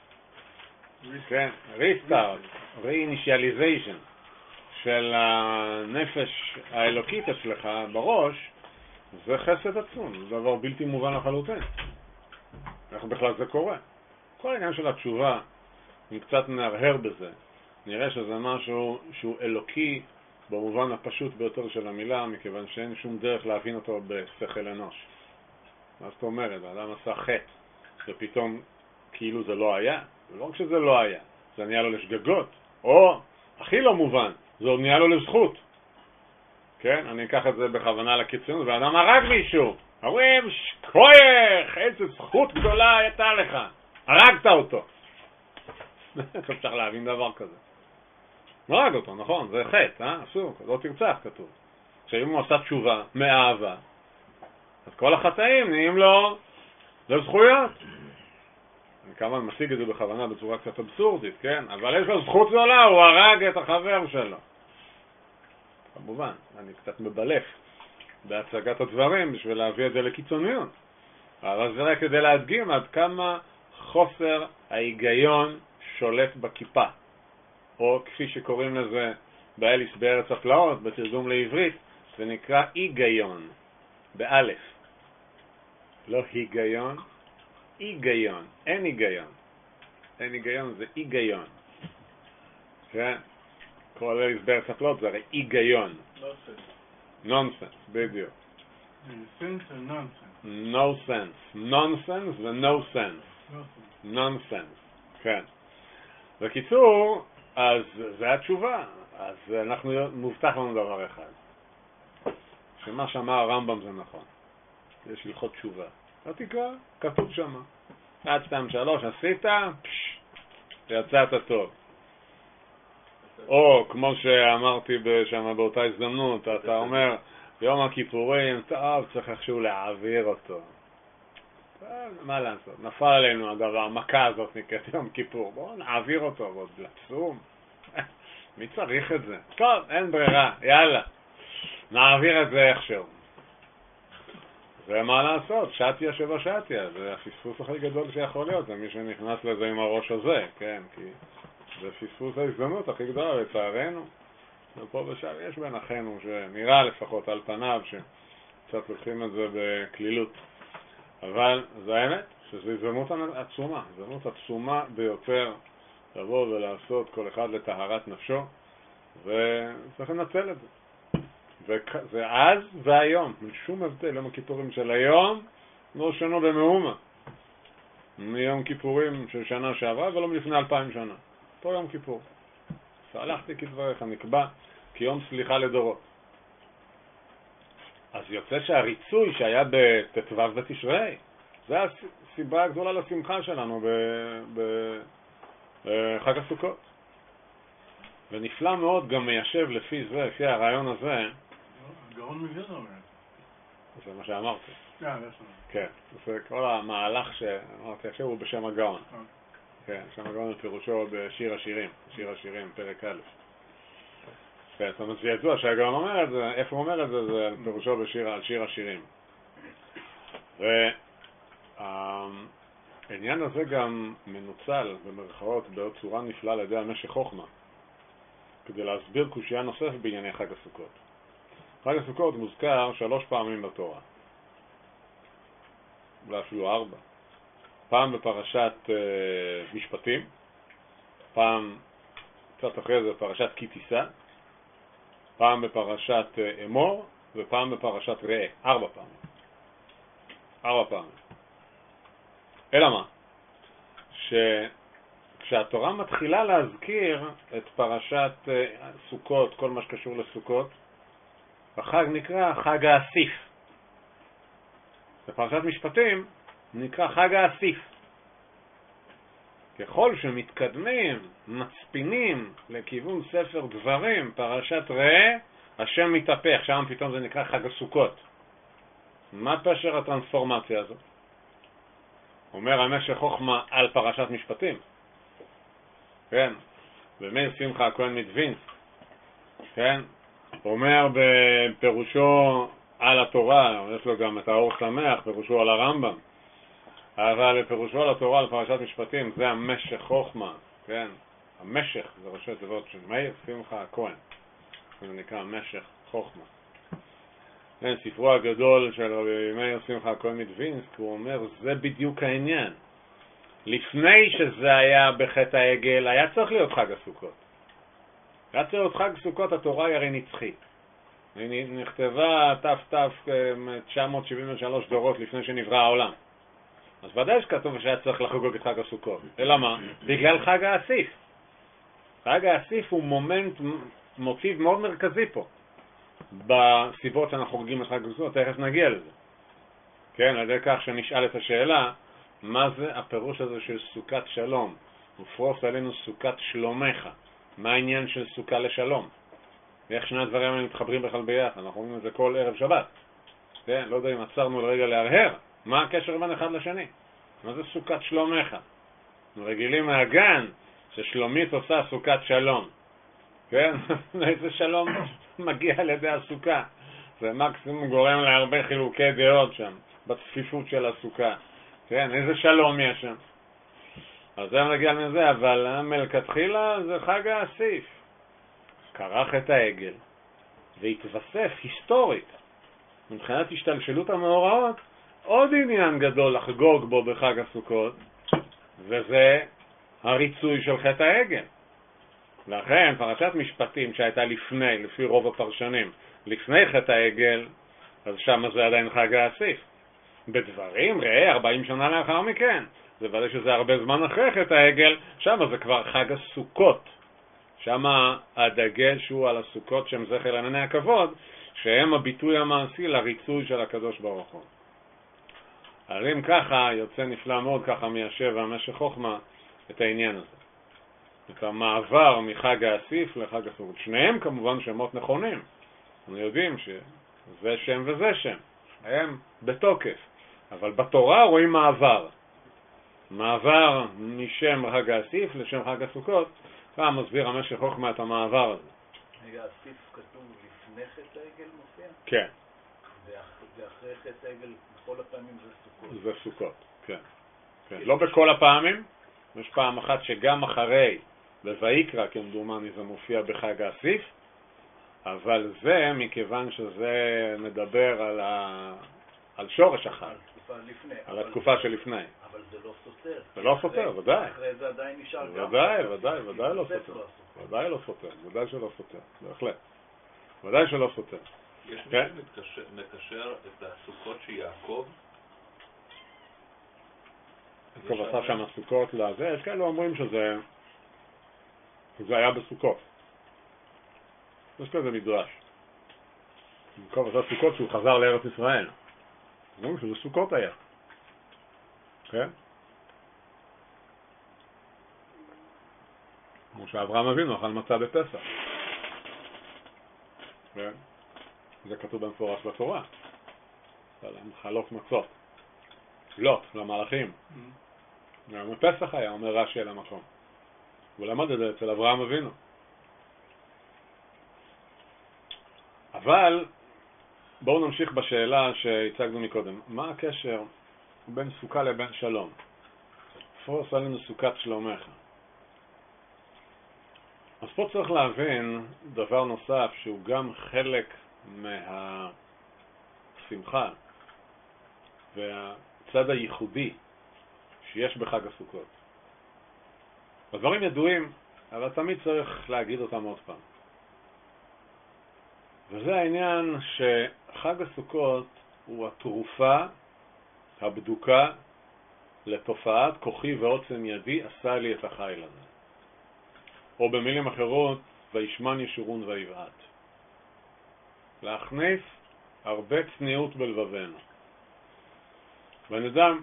כן, ריסטארט, רי-אינישיאליזיישן של הנפש האלוקית אצלך בראש, זה חסד עצום, זה דבר בלתי מובן לחלוטין. איך בכלל זה קורה? כל העניין של התשובה, אם קצת נרהר בזה, נראה שזה משהו שהוא אלוקי במובן הפשוט ביותר של המילה, מכיוון שאין שום דרך להבין אותו בשכל אנוש. מה זאת אומרת? האדם עשה חטא, ופתאום כאילו זה לא היה. ולא רק שזה לא היה, זה נהיה לו לשגגות. או, הכי לא מובן, זה עוד נהיה לו לזכות. כן? אני אקח את זה בכוונה לקיצון, והאדם הרג מישהו. אומרים, שכוח, איזה זכות גדולה הייתה לך. הרגת אותו. אפשר להבין דבר כזה. הרג אותו, נכון, זה חטא, אסור, לא תרצח כתוב. שאם הוא עשה תשובה מאהבה, אז כל החטאים נהיים לו לזכויות. אני כמובן משיג את זה בכוונה בצורה קצת אבסורדית, כן? אבל יש לו זכות גדולה, הוא הרג את החבר שלו. כמובן, אני קצת מבלף בהצגת הדברים בשביל להביא את זה לקיצוניות. אבל זה רק כדי להדגים עד כמה חוסר ההיגיון שולט בכיפה. או כפי שקוראים לזה באליס בארץ הפלאות, בתרגום לעברית, זה נקרא היגיון, באלף. לא היגיון, היגיון, אין היגיון. אין היגיון זה היגיון. כן? כל אליס בארץ הפלאות זה הרי היגיון. נונסנס, בדיוק. סנס או נונסנס? No sense. נונסנס ו-no sense. נונסנס, כן. בקיצור, אז זה התשובה. אז אנחנו מובטח לנו דבר אחד. שמה שאמר הרמב"ם זה נכון. יש הלכות תשובה. אתה תקרא, כתוב שמה. 1, 2, 3, עשית, יצאת טוב. או כמו שאמרתי שמה באותה הזדמנות, אתה אומר, יום הכיפורים, טוב, צריך איכשהו להעביר אותו. מה לעשות? נפל עלינו הדבר, המכה הזאת נקראת יום כיפור. בואו נעביר אותו, ועוד לצום. מי צריך את זה? טוב, אין ברירה, יאללה. נעביר את זה איכשהו. ומה לעשות? שתיה שבע שתיה. זה הפספוס הכי גדול שיכול להיות. זה מי שנכנס לזה עם הראש הזה, כן? כי זה פספוס ההזדמנות הכי גדולה, לצערנו. ופה ושם יש בין אחינו שנראה לפחות על פניו שקצת לוקחים את זה בכלילות. אבל זה האמת שזו הזדמנות עצומה, הזדמנות עצומה ביותר לבוא ולעשות כל אחד לטהרת נפשו, וצריך לנצל את זה. זה אז והיום, שום הבדל, יום הכיפורים של היום לא שונו במאומה מיום כיפורים של שנה שעברה ולא מלפני 2000 שנה. פה יום כיפור. סלחתי כדבריך, נקבע כיום סליחה לדורות. אז יוצא שהריצוי שהיה בתתוו בתשרי, זה הסיבה הגדולה לשמחה שלנו בחג הסוכות. ונפלא מאוד גם מיישב לפי זה, לפי הרעיון הזה. הגאון מווילנה אומר. זה מה שאמרתי. זה כן, זה כל המהלך שאמרתי עכשיו הוא בשם הגאון. כן, שם הגאון פירושו בשיר השירים, שיר השירים, פרק א'. כן, זאת אומרת, זה ידוע שהגאון אומר את זה, איפה הוא אומר את זה? זה פירושו על שיר השירים. והעניין הזה גם מנוצל במרכאות בעוד צורה נפלאה על ידי המשך חוכמה, כדי להסביר קושיה נוספת בענייני חג הסוכות. חג הסוכות מוזכר 3 פעמים בתורה, אולי אפילו 4. פעם בפרשת משפטים, פעם קצת אחרי זה בפרשת כי תישא, פעם בפרשת אמור, ופעם בפרשת ראה. 4 פעמים. 4 פעמים. אלא מה? כשהתורה מתחילה להזכיר את פרשת סוכות, כל מה שקשור לסוכות, החג נקרא חג האסיף. בפרשת משפטים נקרא חג האסיף. ככל שמתקדמים, מצפינים לכיוון ספר דברים, פרשת ראה, השם מתהפך, שם פתאום זה נקרא חג הסוכות. מה פשר הטרנספורמציה הזאת? אומר המשך חוכמה על פרשת משפטים. כן, ומאיר שמחה הכהן מדווינסק, כן, אומר בפירושו על התורה, יש לו גם את האור שמח, פירושו על הרמב"ם, אבל פירושו על התורה, על פרשת משפטים, זה המשך חוכמה, כן, המשך, זה ראשי תיבות של מאיר שמחה הכהן, זה נקרא המשך חוכמה. כן, ספרו הגדול של רבי מאיר שמחה הכהן מדווינסק, הוא אומר, זה בדיוק העניין. לפני שזה היה בחטא העגל, היה צריך להיות חג הסוכות. היה צריך להיות חג סוכות, התורה היא הרי נצחית. היא נכתבה תף 973 דורות לפני שנברא העולם. אז ודאי שכתוב שהיה צריך לחגוג את חג הסוכות. אלא מה? בגלל חג האסיף. חג האסיף הוא מוטיב מאוד מרכזי פה. בסיבות שאנחנו חוגגים את חג הסוכות, תכף נגיע לזה. כן, על ידי כך שנשאל את השאלה, מה זה הפירוש הזה של סוכת שלום? ופרוס עלינו סוכת שלומך. מה העניין של סוכה לשלום? ואיך שני הדברים האלה מתחברים בכלל ביחד? אנחנו רואים את זה כל ערב שבת. כן, לא יודע אם עצרנו לרגע להרהר. מה הקשר בין אחד לשני? מה זה סוכת שלומך? אנחנו רגילים מהגן ששלומית עושה סוכת שלום. כן? איזה שלום מגיע על ידי הסוכה. זה מקסימום גורם להרבה חילוקי דעות שם, בצפיפות של הסוכה. כן, איזה שלום יש שם. אז זה נגיע מזה, אבל מלכתחילה זה חג האסיף. קרח את העגל, והתווסף היסטורית, מבחינת השתלשלות המאורעות, עוד עניין גדול לחגוג בו בחג הסוכות, וזה הריצוי של חטא העגל. לכן פרשת משפטים שהייתה לפי רוב הפרשנים, לפני חטא העגל, אז שם זה עדיין חג האסיף. בדברים, ראה 40 שנה לאחר מכן, זה ודאי שזה הרבה זמן אחרי חטא העגל, שם זה כבר חג הסוכות. שם הדגש הוא על הסוכות שהם זכר לענייני הכבוד, שהם הביטוי המעשי לריצוי של הקדוש ברוך הוא. אז אם ככה, יוצא נפלא מאוד ככה מיישב והמשך חוכמה את העניין הזה. את המעבר מחג האסיף לחג הסוכות. שניהם כמובן שמות נכונים. אנחנו יודעים שזה שם וזה שם. הם בתוקף. אבל בתורה רואים מעבר. מעבר משם חג האסיף לשם חג הסוכות. פעם מסביר המשך חוכמה את המעבר הזה. רגע, אסיף כתוב לפני חטא העגל מופיע? כן. ואחרי חטא העגל בכל הפעמים זה סוכות? זה סוכות, כן. כן. לא בכל הפעמים. יש פעם אחת שגם אחרי, בויקרא כמדומני זה מופיע בחג האסיף, אבל זה מכיוון שזה מדבר על שורש החג. על התקופה שלפני. אבל זה לא סותר. זה לא סותר, ודאי. אחרי זה עדיין נשאר גם. ודאי לא סותר. ודאי לא סותר. ודאי שלא סותר. בהחלט. ודאי שלא סותר. יש מי שמקשר את הסוכות שיעקב? יעקב עשה שם הסוכות לזה, יש כאלה אומרים שזה היה בסוכות. יש כזה מדרש. יעקב עשה סוכות שהוא חזר לארץ ישראל. אומרים שזה סוכות היה. כן? כמו שאברהם אבינו אכל מצה בפסח. כן? זה כתוב במפורש בתורה. על חלוף מצות. לוט, למלאכים. גם בפסח היה, אומר רש"י על המקום. הוא למד את זה אצל אברהם אבינו. אבל בואו נמשיך בשאלה שהצגנו מקודם. מה הקשר בין סוכה לבין שלום? איפה עושה לנו סוכת שלומך? אז פה צריך להבין דבר נוסף שהוא גם חלק מהשמחה והצד הייחודי שיש בחג הסוכות. הדברים ידועים, אבל תמיד צריך להגיד אותם עוד פעם. וזה העניין שחג הסוכות הוא התרופה הבדוקה לתופעת כוחי ועוצם ידי עשה לי את החיל הזה. או במילים אחרות, וישמן ישורון ויבעט. להכניס הרבה צניעות בלבבנו. בן אדם,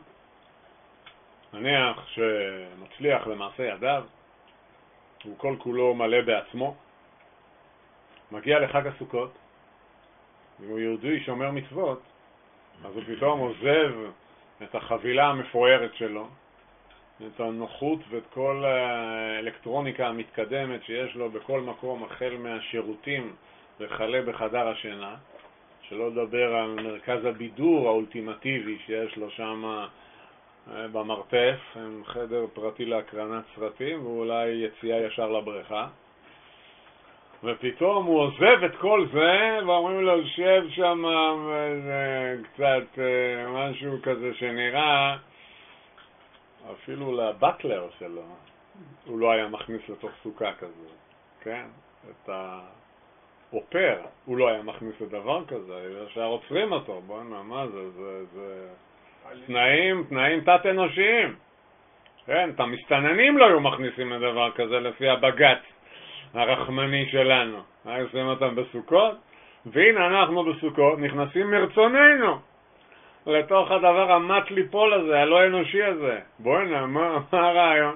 נניח שמצליח למעשה ידיו, הוא כל כולו מלא בעצמו, מגיע לחג הסוכות, והוא יהודי שומר מצוות, אז הוא פתאום עוזב את החבילה המפוארת שלו, את הנוחות ואת כל האלקטרוניקה המתקדמת שיש לו בכל מקום, החל מהשירותים וכלה בחדר השינה, שלא לדבר על מרכז הבידור האולטימטיבי שיש לו שם במרתף, עם חדר פרטי להקרנת סרטים ואולי יציאה ישר לבריכה. ופתאום הוא עוזב את כל זה ואומרים לו שב שם קצת משהו כזה שנראה אפילו לבטלר שלו הוא לא היה מכניס לתוך סוכה כזה, כן? את האופר הוא לא היה מכניס לדבר כזה, ישר עוצרים אותו. בואו מה זה תנאים תת אנושיים, כן? את המסתננים לא היו מכניסים לדבר כזה לפי הבג"ץ הרחמני שלנו. עושים אותם בסוכות, והנה אנחנו בסוכות נכנסים מרצוננו לתוך הדבר המת ליפול הזה, הלא אנושי הזה. בואי מה הרעיון?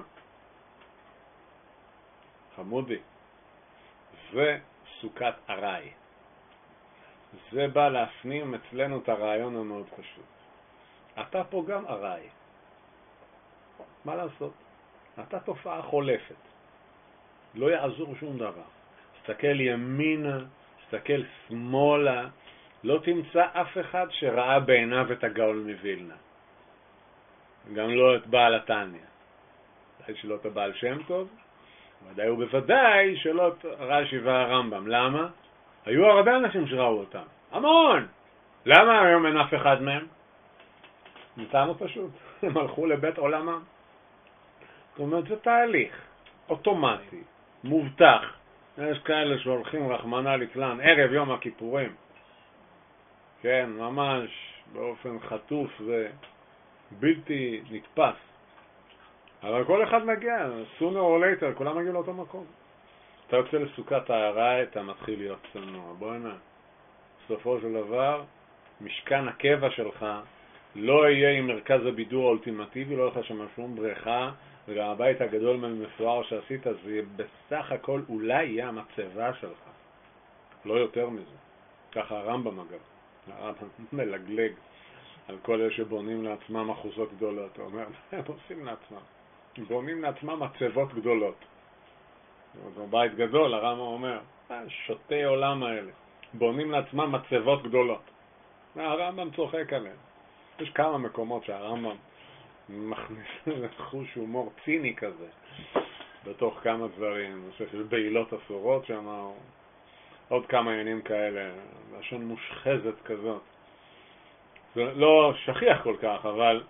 חמודי, זה סוכת ארעי. זה בא להפנים אצלנו את הרעיון המאוד פשוט. אתה פה גם ארעי. מה לעשות? אתה תופעה חולפת. לא יעזור שום דבר. תסתכל ימינה, תסתכל שמאלה, לא תמצא אף אחד שראה בעיניו את הגאון מווילנה. גם לא את בעל התניא. ודאי שלא את הבעל שם טוב, ודאי ובוודאי שלא את רש"י והרמב"ם. למה? היו הרבה אנשים שראו אותם. המון! למה היום אין אף אחד מהם? נתנו פשוט. הם הלכו לבית עולמם. זאת אומרת, זה תהליך אוטומטי, מובטח. יש כאלה שהולכים רחמנא ליצלן ערב יום הכיפורים. כן, ממש באופן חטוף, זה בלתי נתפס. אבל כל אחד מגיע, sooner or later, כולם מגיעים לאותו מקום. אתה יוצא לסוכת הארעי, אתה מתחיל להיות צנוע. בוא'נה, בסופו של דבר, משכן הקבע שלך לא יהיה עם מרכז הבידור האולטימטיבי, לא לך שם שום בריכה, וגם הבית הגדול מפואר שעשית, זה יהיה בסך הכל אולי יהיה המצבה שלך. לא יותר מזה. ככה הרמב"ם אגב. הרמב"ם מלגלג על כל אלה שבונים לעצמם אחוזות גדולות. הוא אומר, הם עושים לעצמם. בונים לעצמם מצבות גדולות. זה בית גדול, הרמב"ם אומר, שוטי עולם האלה. בונים לעצמם מצבות גדולות. הרמב"ם צוחק עליהם. יש כמה מקומות שהרמב"ם מכניס חוש הומור ציני כזה בתוך כמה דברים, של בעילות אסורות שם, עוד כמה עניינים כאלה, לשון מושחזת כזאת. זה לא שכיח כל כך, אבל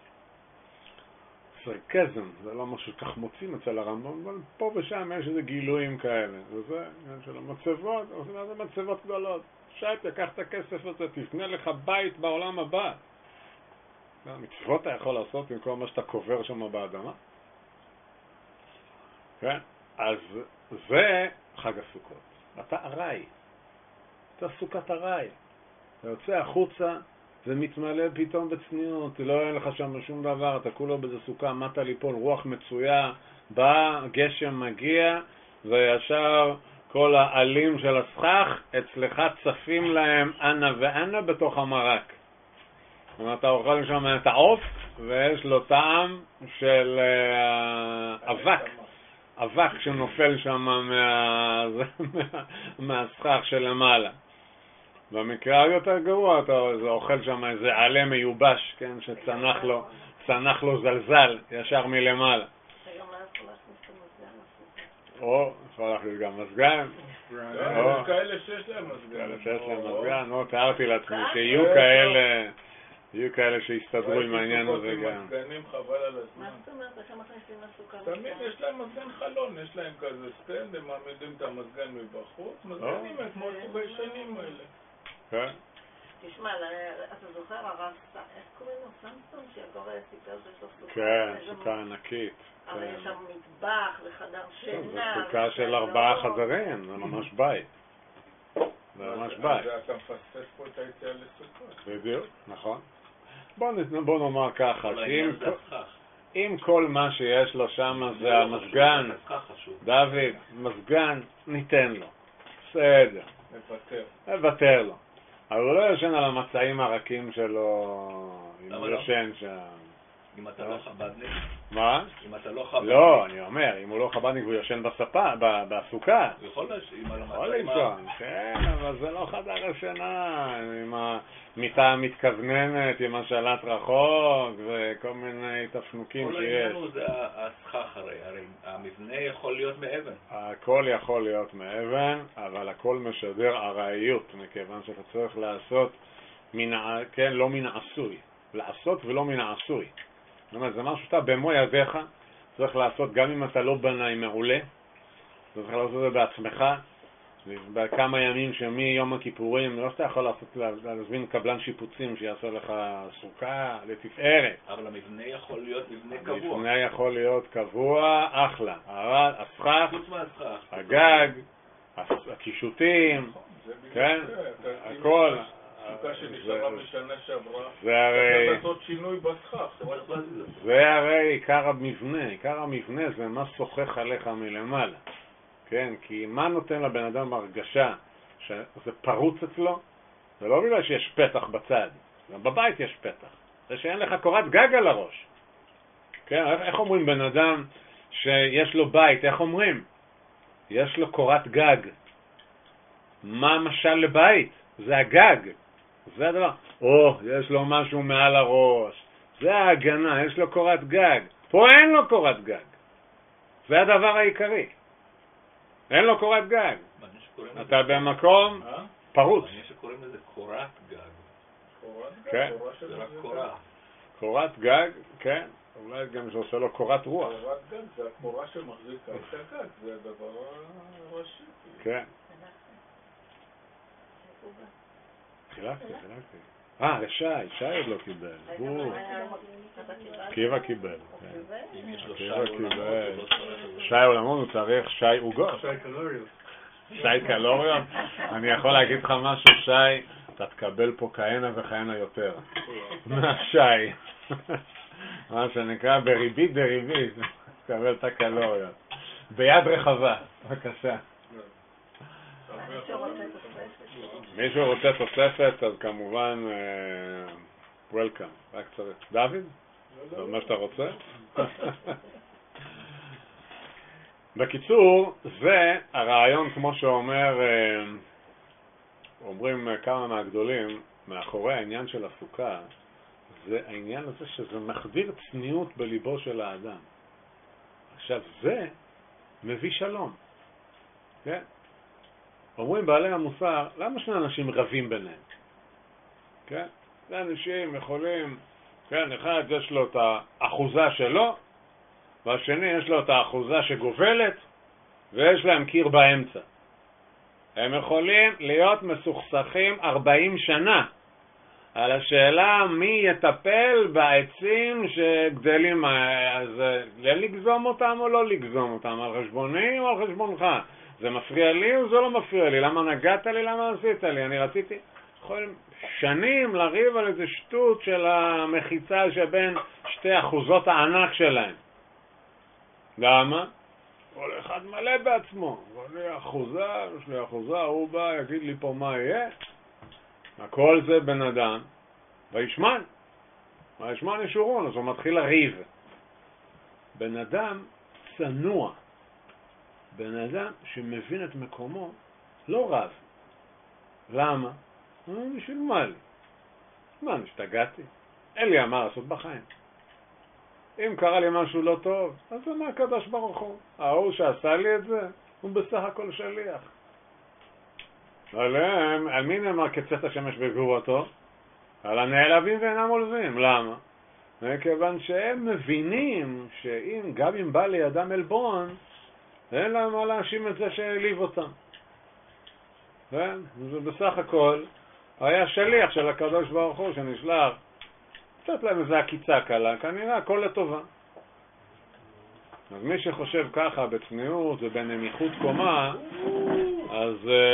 סרקזם, זה לא משהו כך מוצאים אצל הרמב"ם, אבל פה ושם יש איזה גילויים כאלה, וזה עניין של המצבות, זה מצבות גדולות. שייטה, קח את הכסף הזה, תפנה לך בית בעולם הבא. המצוות אתה יכול לעשות עם כל מה שאתה קובר שם באדמה. כן? אז זה חג הסוכות. אתה ארעי. אתה סוכת ארעי. אתה יוצא החוצה ומתמלא פתאום בצניעות. לא אין לך שם שום דבר. אתה כולו בזה סוכה, מטה ליפול, רוח מצויה. בא, גשם מגיע, וישר כל העלים של הסכך אצלך צפים להם אנה ואנה בתוך המרק. אתה אוכל שם את העוף, ויש לו טעם של אבק שנופל שם מהסכך של למעלה. במקרה היותר גרוע, אתה אוכל שם איזה עלה מיובש, כן, שצנח לו זלזל, ישר מלמעלה. היום לא יכול להכניס את המזגן לסופר. או, יכול להכניס גם מזגן. יש כאלה שיש להם מזגן. תיארתי לעצמי שיהיו כאלה שיסתדרו עם העניין הזה גם. מזגנים חבל על הזמן. מה זאת אומרת? איך הם מכניסים לסוכר? תמיד יש להם מזגן חלון, יש להם כזה סטנד, הם מעמידים את המזגן מבחוץ, מזגנים הם כמו סוג הישנים האלה. כן. תשמע, אתה זוכר הרב, איך קוראים לו? סמסון? שיעקב היה סיפר שיש לו סוכה? כן, סוכה ענקית. הרי יש שם מטבח וחדר שינה. זה סוכה של 4 חדרים, זה ממש בית. זה ממש בית. אתה מפספס פה את היציאה לסוכות. בדיוק, נכון. בוא נאמר ככה, אם כל מה שיש לו שם זה המזגן, דוד, מזגן, ניתן לו. בסדר. נוותר לו. אבל הוא לא ישן על המצעים הרכים שלו, אם הוא ישן שם. אם אתה לא חבדניק? מה? אם אתה לא חבדניק? לא, אני אומר, אם הוא לא חבדניק והוא ישן בסוכה. הוא יכול להשאיר על יכול המצעים. לישון, כן, אבל זה לא חדר השינה, עם המיטה המתכווננת, עם השלט רחוק וכל מיני תפנוקים כל שיש. העניין הוא זה הסכך הרי המבנה יכול להיות מאבן. הכל יכול להיות מאבן, אבל הכל משדר ארעיות, מכיוון שאתה צריך לעשות, כן, לא מן העשוי. לעשות ולא מן העשוי. זאת אומרת, זה משהו שאתה במו ידיך צריך לעשות, גם אם אתה לא בנאי מעולה, אתה צריך לעשות את זה בעצמך, בכמה ימים שמיום הכיפורים, לא שאתה יכול להזמין קבלן שיפוצים שיעשה לך סוכה לתפארת. אבל המבנה יכול להיות מבנה קבוע. המבנה יכול להיות קבוע, אחלה. הסכך, חוץ מהסכך. הגג, הקישוטים, כן, הכל. סוכה שנשארה בשנה שעברה, זה הרי... צריך לעשות שינוי בסכך. זה הרי עיקר המבנה זה מה שוחך עליך מלמעלה. כן, כי מה נותן לבן אדם הרגשה שזה פרוץ אצלו? זה לא בגלל שיש פתח בצד, גם בבית יש פתח. זה שאין לך קורת גג על הראש. כן, איך אומרים בן אדם שיש לו בית, איך אומרים? יש לו קורת גג. מה משל לבית? זה הגג. זה הדבר. יש לו משהו מעל הראש. זה ההגנה, יש לו קורת גג. פה אין לו קורת גג. זה הדבר העיקרי. אין לו קורת גג. אתה במקום פרוץ. אני שקוראים לזה קורת גג. כן. זה רק קורה. קורת גג, כן. אולי גם שעושה לו קורת רוח. קורת גג זה הקורה שמחזיקה את הגג. זה הדבר הראשי. כן. חילקתי. שי עוד לא קיבל. קיבה קיבל. אם יש לו שי עולמות, הוא צריך שי עוגות. שי קלוריות. אני יכול להגיד לך משהו, שי, אתה תקבל פה כהנה וכהנה יותר. מהשי. מה שנקרא בריבית דריבית. תקבל את הקלוריות. ביד רחבה. בבקשה. מישהו רוצה תוספת, אז כמובן welcome, רק צריך. דוד? זה מה שאתה רוצה? בקיצור, זה הרעיון, כמו שאומר, אומרים כמה מהגדולים, מאחורי העניין של הסוכה, זה העניין הזה שזה מחדיר צניעות בליבו של האדם. עכשיו, זה מביא שלום. כן? אומרים בעלי המוסר, למה שני אנשים רבים ביניהם? כן? שני אנשים יכולים, כן, אחד יש לו את האחוזה שלו, והשני יש לו את האחוזה שגובלת, ויש להם קיר באמצע. הם יכולים להיות מסוכסכים 40 שנה, על השאלה מי יטפל בעצים שגדלים, אז לגזום אותם או לא לגזום אותם, על חשבוני או על חשבונך. זה מפריע לי או זה לא מפריע לי? למה נגעת לי? למה עשית לי? אני רציתי שנים לריב על איזה שטות של המחיצה שבין שתי אחוזות הענק שלהם. למה? כל אחד מלא בעצמו. יש לי אחוזה, הוא בא, יגיד לי פה מה יהיה. הכל זה בן אדם. וישמן ישורון, אז הוא מתחיל לריב. בן אדם צנוע. בן אדם שמבין את מקומו לא רב. למה? בשביל מה לי? מה, נשתגעתי? אין לי מה לעשות בחיים. אם קרה לי משהו לא טוב, אז זה מה הקדוש ברוך הוא? ההוא שעשה לי את זה, הוא בסך הכל שליח. עליהם, על מי נאמר קצת השמש בגבורתו? על הנעלבים ואינם עולבים. למה? מכיוון שהם מבינים שאם גם אם בא לידם אלבון, אין להם מה להאשים את זה שהעליב אותם. כן? זה בסך הכל היה שליח של הקדוש ברוך הוא שנשלח. קצת להם איזו עקיצה קלה, כנראה הכל לטובה. אז מי שחושב ככה בצניעות ובנמיכות קומה, אז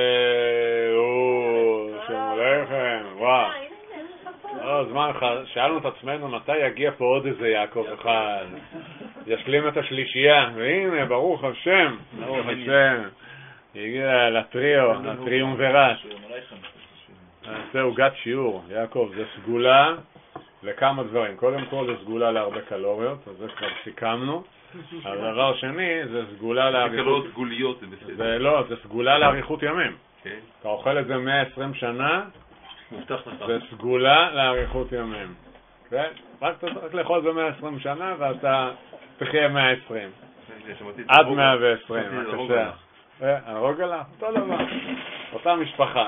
שם לחם, וואו. זמן שאלנו את עצמנו מתי יגיע פה עוד איזה יעקב אחד, ישלים את השלישייה, והנה ברוך השם, ברוך השם, הגיע לטריומווירט. זה עוגת שיעור, יעקב, זה סגולה לכמה דברים. קודם כל זה סגולה להרבה קלוריות, אז זה כבר סיכמנו. הדבר שני זה סגולה לאריכות... קלוריות סגוליות זה בסדר. לא, זה סגולה לאריכות ימים. אתה אוכל את זה 120 שנה, זה סגולה לאריכות ימים. רק לאכול זה 120 שנה ואתה תחיה 120. עד 120, בבקשה. הרוגלה, אותו דבר. אותה משפחה.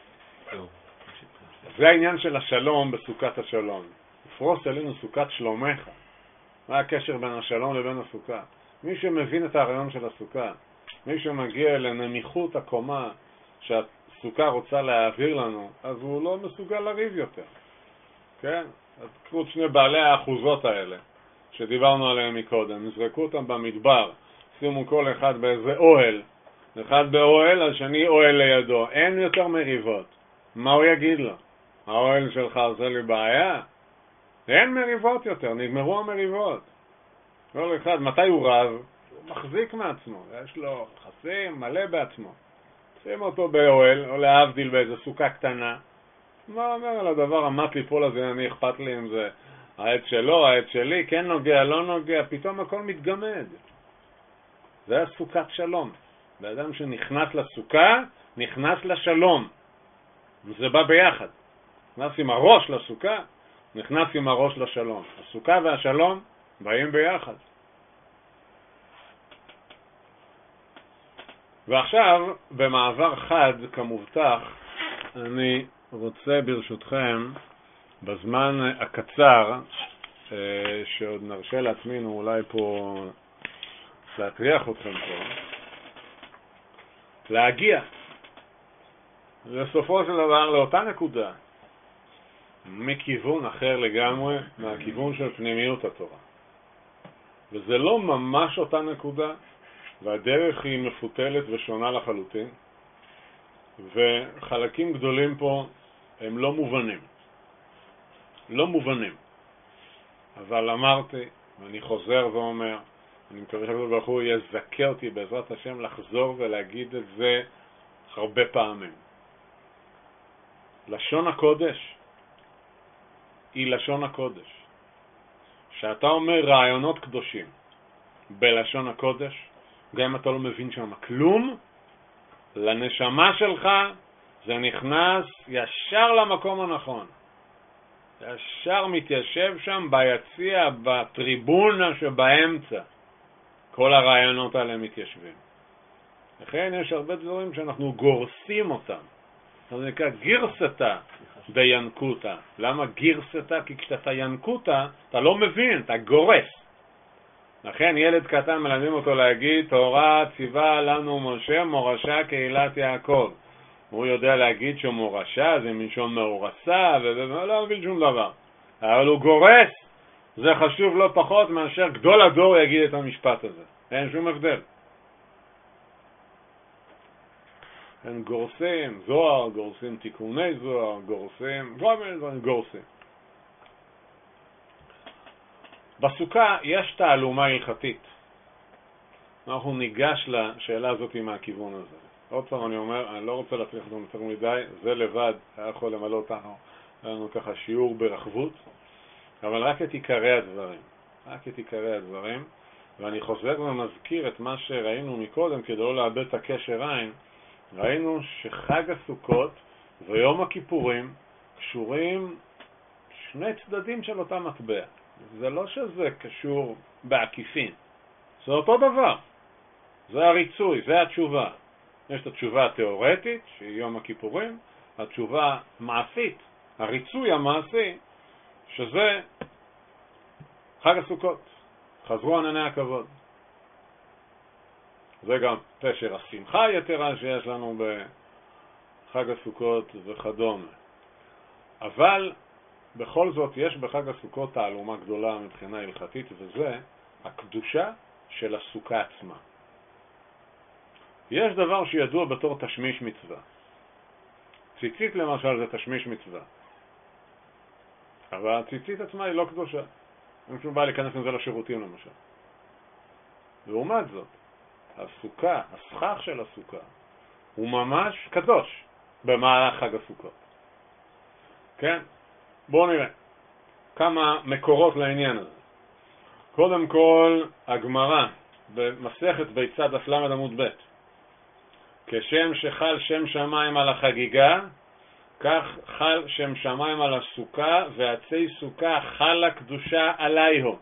זה העניין של השלום בסוכת השלום. פרוס עלינו סוכת שלומך. מה הקשר בין השלום לבין הסוכה? מי שמבין את הרעיון של הסוכה, מי שמגיע לנמיכות הקומה שהסוכה רוצה להעביר לנו, אז הוא לא מסוגל לריב יותר. כן? אז קחו את שני בעלי האחוזות האלה שדיברנו עליהם מקודם, נזרקו אותם במדבר, שימו כל אחד באיזה אוהל, אחד באוהל, השני אוהל לידו, אין יותר מריבות. מה הוא יגיד לו? האוהל שלך עושה לי בעיה? אין מריבות יותר, נגמרו המריבות. כל אחד, מתי הוא רב? הוא מחזיק מעצמו, יש לו חסים מלא בעצמו. שים אותו באוהל, או להבדיל באיזו סוכה קטנה. מה אומר על הדבר המת ליפול הזה, אני אכפת לי אם זה העץ שלו, העץ שלי, כן נוגע, לא נוגע, פתאום הכל מתגמד. זה הסוכת שלום. באדם שנכנס לסוכה, נכנס לשלום. וזה בא ביחד. נכנס עם הראש לסוכה, נכנס עם הראש לשלום. הסוכה והשלום באים ביחד. ועכשיו, במעבר חד כמובטח, אני רוצה ברשותכם, בזמן הקצר, שעוד נרשה לעצמנו אולי פה להטריח אתכם פה, להגיע לסופו של דבר לאותה נקודה, מכיוון אחר לגמרי, מהכיוון של פנימיות התורה. וזה לא ממש אותה נקודה, והדרך היא מפותלת ושונה לחלוטין, וחלקים גדולים פה הם לא מובנים. לא מובנים. אבל אמרתי, ואני חוזר ואומר, אני מקווה שהקדוש ברוך הוא יזכה אותי בעזרת השם לחזור ולהגיד את זה הרבה פעמים. לשון הקודש היא לשון הקודש. שאתה אומר רעיונות קדושים בלשון הקודש, גם אם אתה לא מבין שם כלום, לנשמה שלך זה נכנס ישר למקום הנכון. ישר מתיישב שם ביציע, בטריבונה שבאמצע. כל הרעיונות האלה מתיישבים. לכן יש הרבה דברים שאנחנו גורסים אותם. זה נקרא גירסתה בינקותה. למה גירסתה? כי כשאתה ינקותה, אתה לא מבין, אתה גורס. לכן ילד קטן מלמדים אותו להגיד, תורה ציווה לנו משה מורשה קהילת יעקב. הוא יודע להגיד שמורשה זה מלשון מאורסה, ולא מבין שום דבר. אבל הוא גורס, זה חשוב לא פחות מאשר גדול הדור יגיד את המשפט הזה. אין שום הבדל. הם גורסים זוהר, גורסים תיקוני זוהר, גורסים, גורסים. בסוכה יש תעלומה הלכתית. אנחנו ניגש לשאלה הזאת מהכיוון הזה. עוד פעם אני אומר, אני לא רוצה להצליח אותנו יותר מדי, זה לבד היה יכול למלא אותנו, היה לנו ככה שיעור ברחבות, אבל רק את עיקרי הדברים. רק את עיקרי הדברים, ואני חוזר ומזכיר את מה שראינו מקודם, כדי לא לאבד את הקשר עין. ראינו שחג הסוכות ויום הכיפורים קשורים שני צדדים של אותה מטבע. זה לא שזה קשור בעקיפין, זה אותו דבר. זה הריצוי, זה התשובה. יש את התשובה התיאורטית, שהיא יום הכיפורים, התשובה מעשית, הריצוי המעשי, שזה חג הסוכות, חזרו ענני הכבוד. זה גם פשר השמחה היתרה שיש לנו בחג הסוכות וכדומה. אבל בכל זאת יש בחג הסוכות תעלומה גדולה מבחינה הלכתית, וזה הקדושה של הסוכה עצמה. יש דבר שידוע בתור תשמיש מצווה. ציצית למשל זה תשמיש מצווה. אבל הציצית עצמה היא לא קדושה. אין שום בעיה להיכנס עם זה לשירותים למשל. לעומת זאת, הסוכה, הסכך של הסוכה, הוא ממש קדוש במהלך חג הסוכות. כן? בואו נראה כמה מקורות לעניין הזה. קודם כל, הגמרא במסכת ביצה דף למד עמוד ב', כשם שחל שם שמיים על החגיגה, כך חל שם שמיים על הסוכה, ועצי סוכה חל הקדושה עלייהו.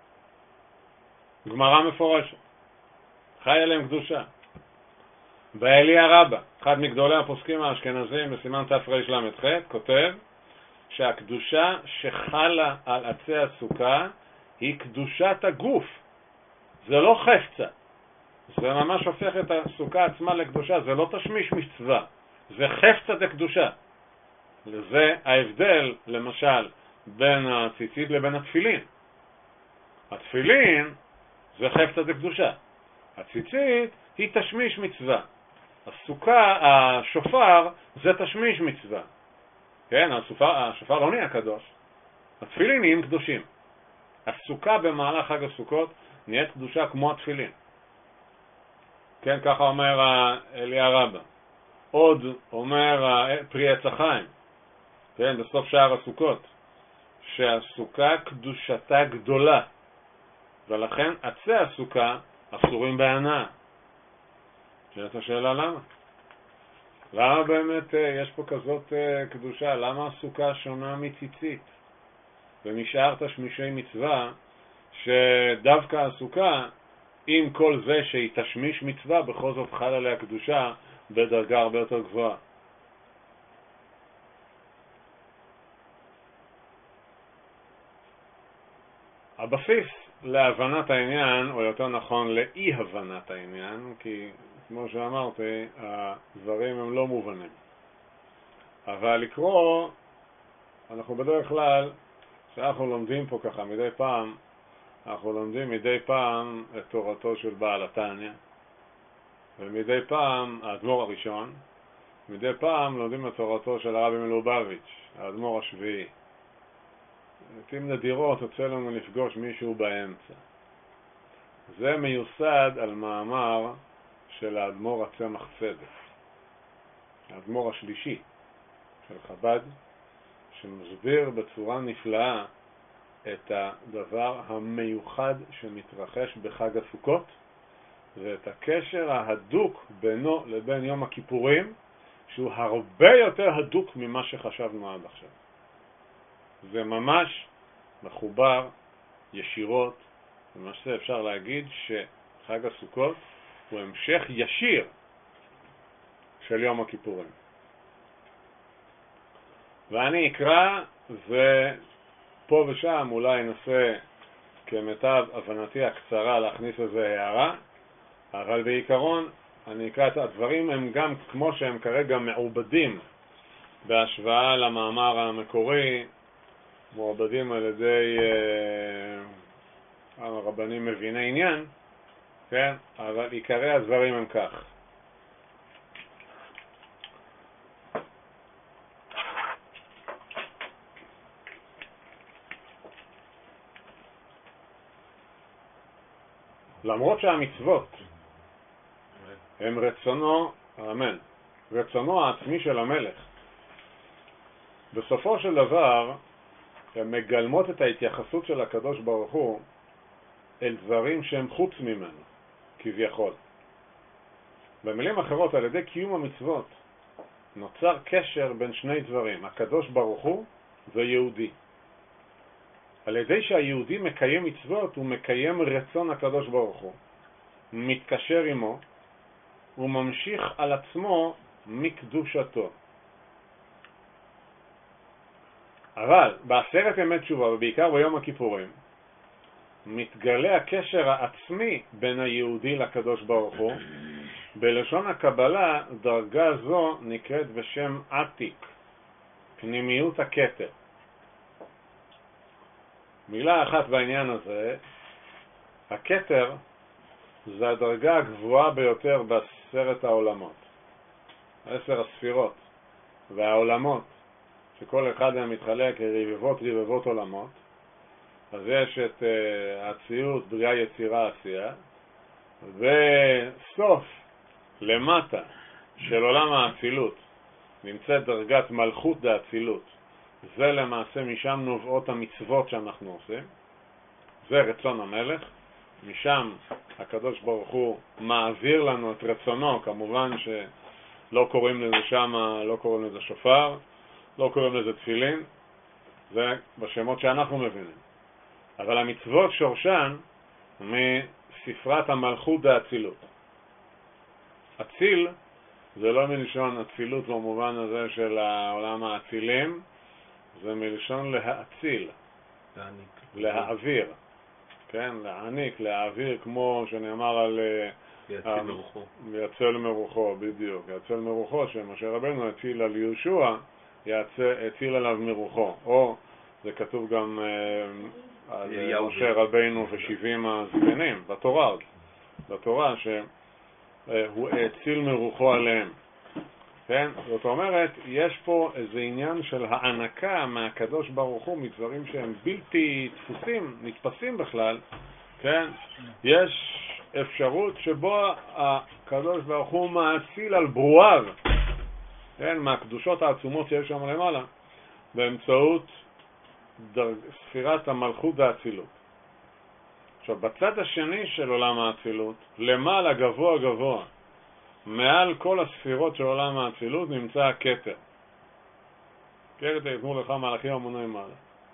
גמרא מפורשת. חי עליהם קדושה. באליה רבא, אחד מגדולי הפוסקים האשכנזים בסימן תרל"ח, כותב שהקדושה שחלה על עצי הסוכה היא קדושת הגוף. זה לא חפצה. זה ממש הופך את הסוכה עצמה לקדושה. זה לא תשמיש מצווה. זה חפצה דקדושה. וזה ההבדל, למשל, בין הציצית לבין התפילין. התפילין זה חפצה דקדושה. הציצית היא תשמיש מצווה. הסוכה, השופר, זה תשמיש מצווה. כן, השופר לא נהיה קדוש. התפילין נהיים קדושים. הסוכה במהלך חג הסוכות נהיית קדושה כמו התפילין. כן, ככה אומר אליה רבא. עוד אומר פרי עץ החיים, כן, בסוף שער הסוכות, שהסוכה קדושתה גדולה, ולכן עצי הסוכה אסורים בהנאה. שאלת השאלה למה? למה באמת יש פה כזאת קדושה? למה הסוכה שונה מציצית? ומשאר תשמישי מצווה, שדווקא הסוכה, עם כל זה שהיא תשמיש מצווה, בכל זאת חל עליה קדושה בדרגה הרבה יותר גבוהה. הבסיס להבנת העניין, או יותר נכון לאי הבנת העניין, כי כמו שאמרתי, הדברים הם לא מובנים. אבל לקרוא, אנחנו בדרך כלל, שאנחנו לומדים פה ככה מדי פעם, אנחנו לומדים מדי פעם את תורתו של בעל התניא, ומדי פעם האדמו"ר הראשון, מדי פעם לומדים את תורתו של הרבי מלובביץ', האדמו"ר השביעי. לעתים נדירות יוצא לנו לפגוש מישהו באמצע. זה מיוסד על מאמר של האדמו"ר הצמח צדק, האדמו"ר השלישי של חב"ד, שמסביר בצורה נפלאה את הדבר המיוחד שמתרחש בחג הסוכות, ואת הקשר ההדוק בינו לבין יום הכיפורים, שהוא הרבה יותר הדוק ממה שחשבנו עד עכשיו. זה ממש מחובר ישירות, ממש אפשר להגיד שחג הסוכות הוא המשך ישיר של יום הכיפורים. ואני אקרא, ופה ושם אולי אנסה כמיטב הבנתי הקצרה להכניס איזה הערה, אבל בעיקרון אני אקרא את הדברים, הם גם כמו שהם כרגע מעובדים בהשוואה למאמר המקורי, מעובדים על ידי הרבנים מביני עניין, כן? אבל עיקרי הדברים הם כך. למרות שהמצוות הם רצונו, אמן, רצונו העצמי של המלך, בסופו של דבר הן מגלמות את ההתייחסות של הקדוש ברוך הוא אל דברים שהם חוץ ממנו, כביכול. במילים אחרות, על ידי קיום המצוות, נוצר קשר בין שני דברים, הקדוש ברוך הוא ויהודי. על ידי שהיהודי מקיים מצוות, הוא מקיים רצון הקדוש ברוך הוא, מתקשר עמו, הוא ממשיך על עצמו מקדושתו. אבל בעשרת ימי תשובה, ובעיקר ביום הכיפורים, מתגלה הקשר העצמי בין היהודי לקדוש ברוך הוא. בלשון הקבלה דרגה זו נקראת בשם עתיק, פנימיות הכתר. מילה אחת בעניין הזה, הכתר זה הדרגה הגבוהה ביותר בעשרת העולמות, 10 הספירות והעולמות, שכל אחד מהם מתחלק רבבות עולמות. אז יש את הציות, בריאה, יצירה, עשייה, וסוף למטה של עולם האצילות נמצאת דרגת מלכות דאצילות. זה למעשה משם נובעות המצוות שאנחנו עושים, זה רצון המלך. משם הקדוש ברוך הוא מעביר לנו את רצונו, כמובן שלא קוראים לזה שם, לא קוראים לזה שופר, לא קוראים לזה תפילין, זה בשמות שאנחנו מבינים. אבל המצוות שורשן מספרת המלכות דאצילות. אציל זה לא מלשון אצילות במובן הזה של העולם האצילים, זה מלשון להאציל, להעביר, כן, להעניק, להעביר, כמו שנאמר על יצל מרוחו, בדיוק, יצל מרוחו, שמשה רבנו הציל על יהושע, הציל עליו מרוחו, או זה כתוב גם על משה רבנו ו70 הזקנים בתורה שהוא הציל מרוחו עליהם. כן? זאת אומרת, יש פה איזה עניין של הענקה מהקדוש ברוך הוא מדברים שהם בלתי תפוסים, נתפסים בכלל. כן? יש אפשרות שבו הקדוש ברוך הוא מאציל על ברואיו, כן? מהקדושות העצומות שיש שם למעלה, באמצעות ספירת המלכות והאצילות. עכשיו, בצד השני של עולם האצילות, למעלה גבוה, מעל כל הספירות של עולם האצילות נמצא הכתר. כתר יתנו לך מלאכים המונעים מעלה.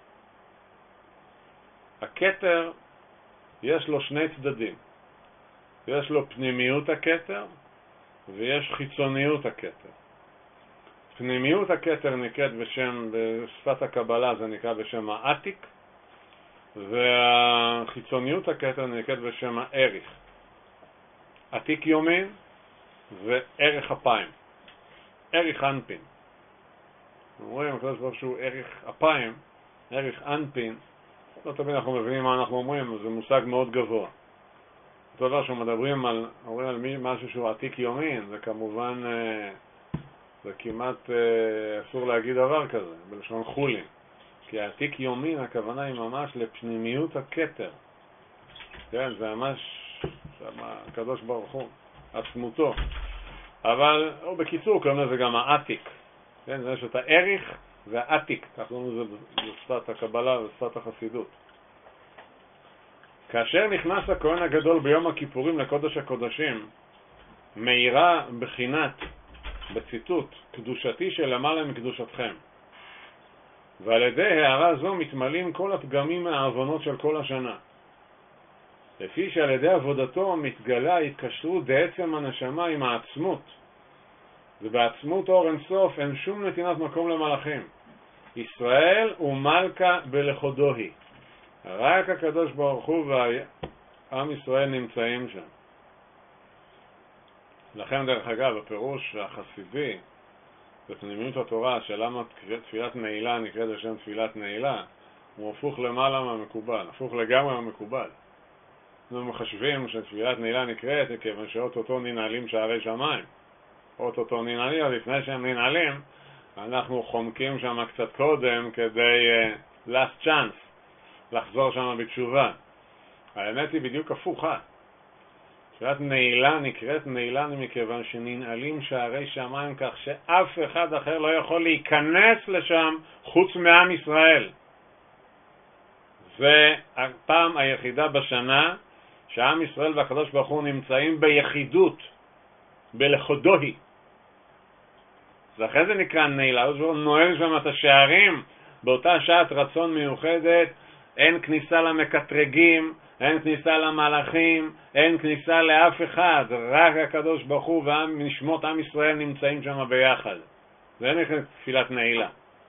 הכתר יש לו שני צדדים. יש לו פנימיות הכתר ויש חיצוניות הכתר. פנימיות הכתר נקראת בשם, בשפת הקבלה זה נקרא בשם העתיק, והחיצוניות הכתר נקראת בשם הערך. עתיק יומין וערך אפיים, ערך אנפין. אומרים, הקדוש ברוך הוא ערך אפיים, ערך אנפין, לא תמיד אנחנו מבינים מה אנחנו אומרים, זה מושג מאוד גבוה. אותו דבר שמדברים על, אומרים על משהו שהוא עתיק יומין, זה כמובן, זה כמעט אסור להגיד דבר כזה, בלשון חולין. כי העתיק יומין, הכוונה היא ממש לפנימיות הכתר. כן, זה ממש הקדוש ברוך הוא, עצמותו. אבל, או בקיצור, קוראים לזה גם העתיק. כן, זה יש את הערך והעתיק, כך קוראים לזה בשפת הקבלה ובשפת החסידות. כאשר נכנס הכהן הגדול ביום הכיפורים לקודש הקודשים, מאירה בחינת, בציטוט, קדושתי שלמעלה מקדושתכם. ועל ידי הערה זו מתמלאים כל הפגמים מהעוונות של כל השנה. לפי שעל ידי עבודתו מתגלה התקשרות בעצם הנשמה עם העצמות. ובעצמות אור אין סוף אין שום נתינת מקום למלאכים. ישראל ומלכה בלכודוהי. רק הקדוש ברוך הוא ועם ישראל נמצאים שם. לכן דרך אגב, הפירוש החסידי בפנימיות התורה שלמה תפילת נעילה נקראת בשם תפילת נעילה, הוא הפוך למעלה מהמקובל, הפוך לגמרי מהמקובל. אנחנו מחשבים שתפילת נעילה נקראת כיוון שאו-טו-טו ננעלים שערי שמיים. או-טו-טו ננעלים, לפני שהם ננעלים, אנחנו חומקים שם קצת קודם כדי last chance, לחזור שם בתשובה. האמת היא בדיוק הפוכה. תפילת נעילה נקראת נעילה מכיוון שננעלים שערי שמיים כך שאף אחד אחר לא יכול להיכנס לשם חוץ מעם ישראל. זה הפעם היחידה בשנה שעם ישראל והקדוש ברוך הוא נמצאים ביחידות, בלכודוהי. אז אחרי זה נקרא נעילה, הוא נועל שם את השערים, באותה שעת רצון מיוחדת, אין כניסה למקטרגים, אין כניסה למלאכים, אין כניסה לאף אחד, רק הקדוש ברוך הוא ונשמות עם ישראל נמצאים שם ביחד. זה נקרא תפילת נעילה.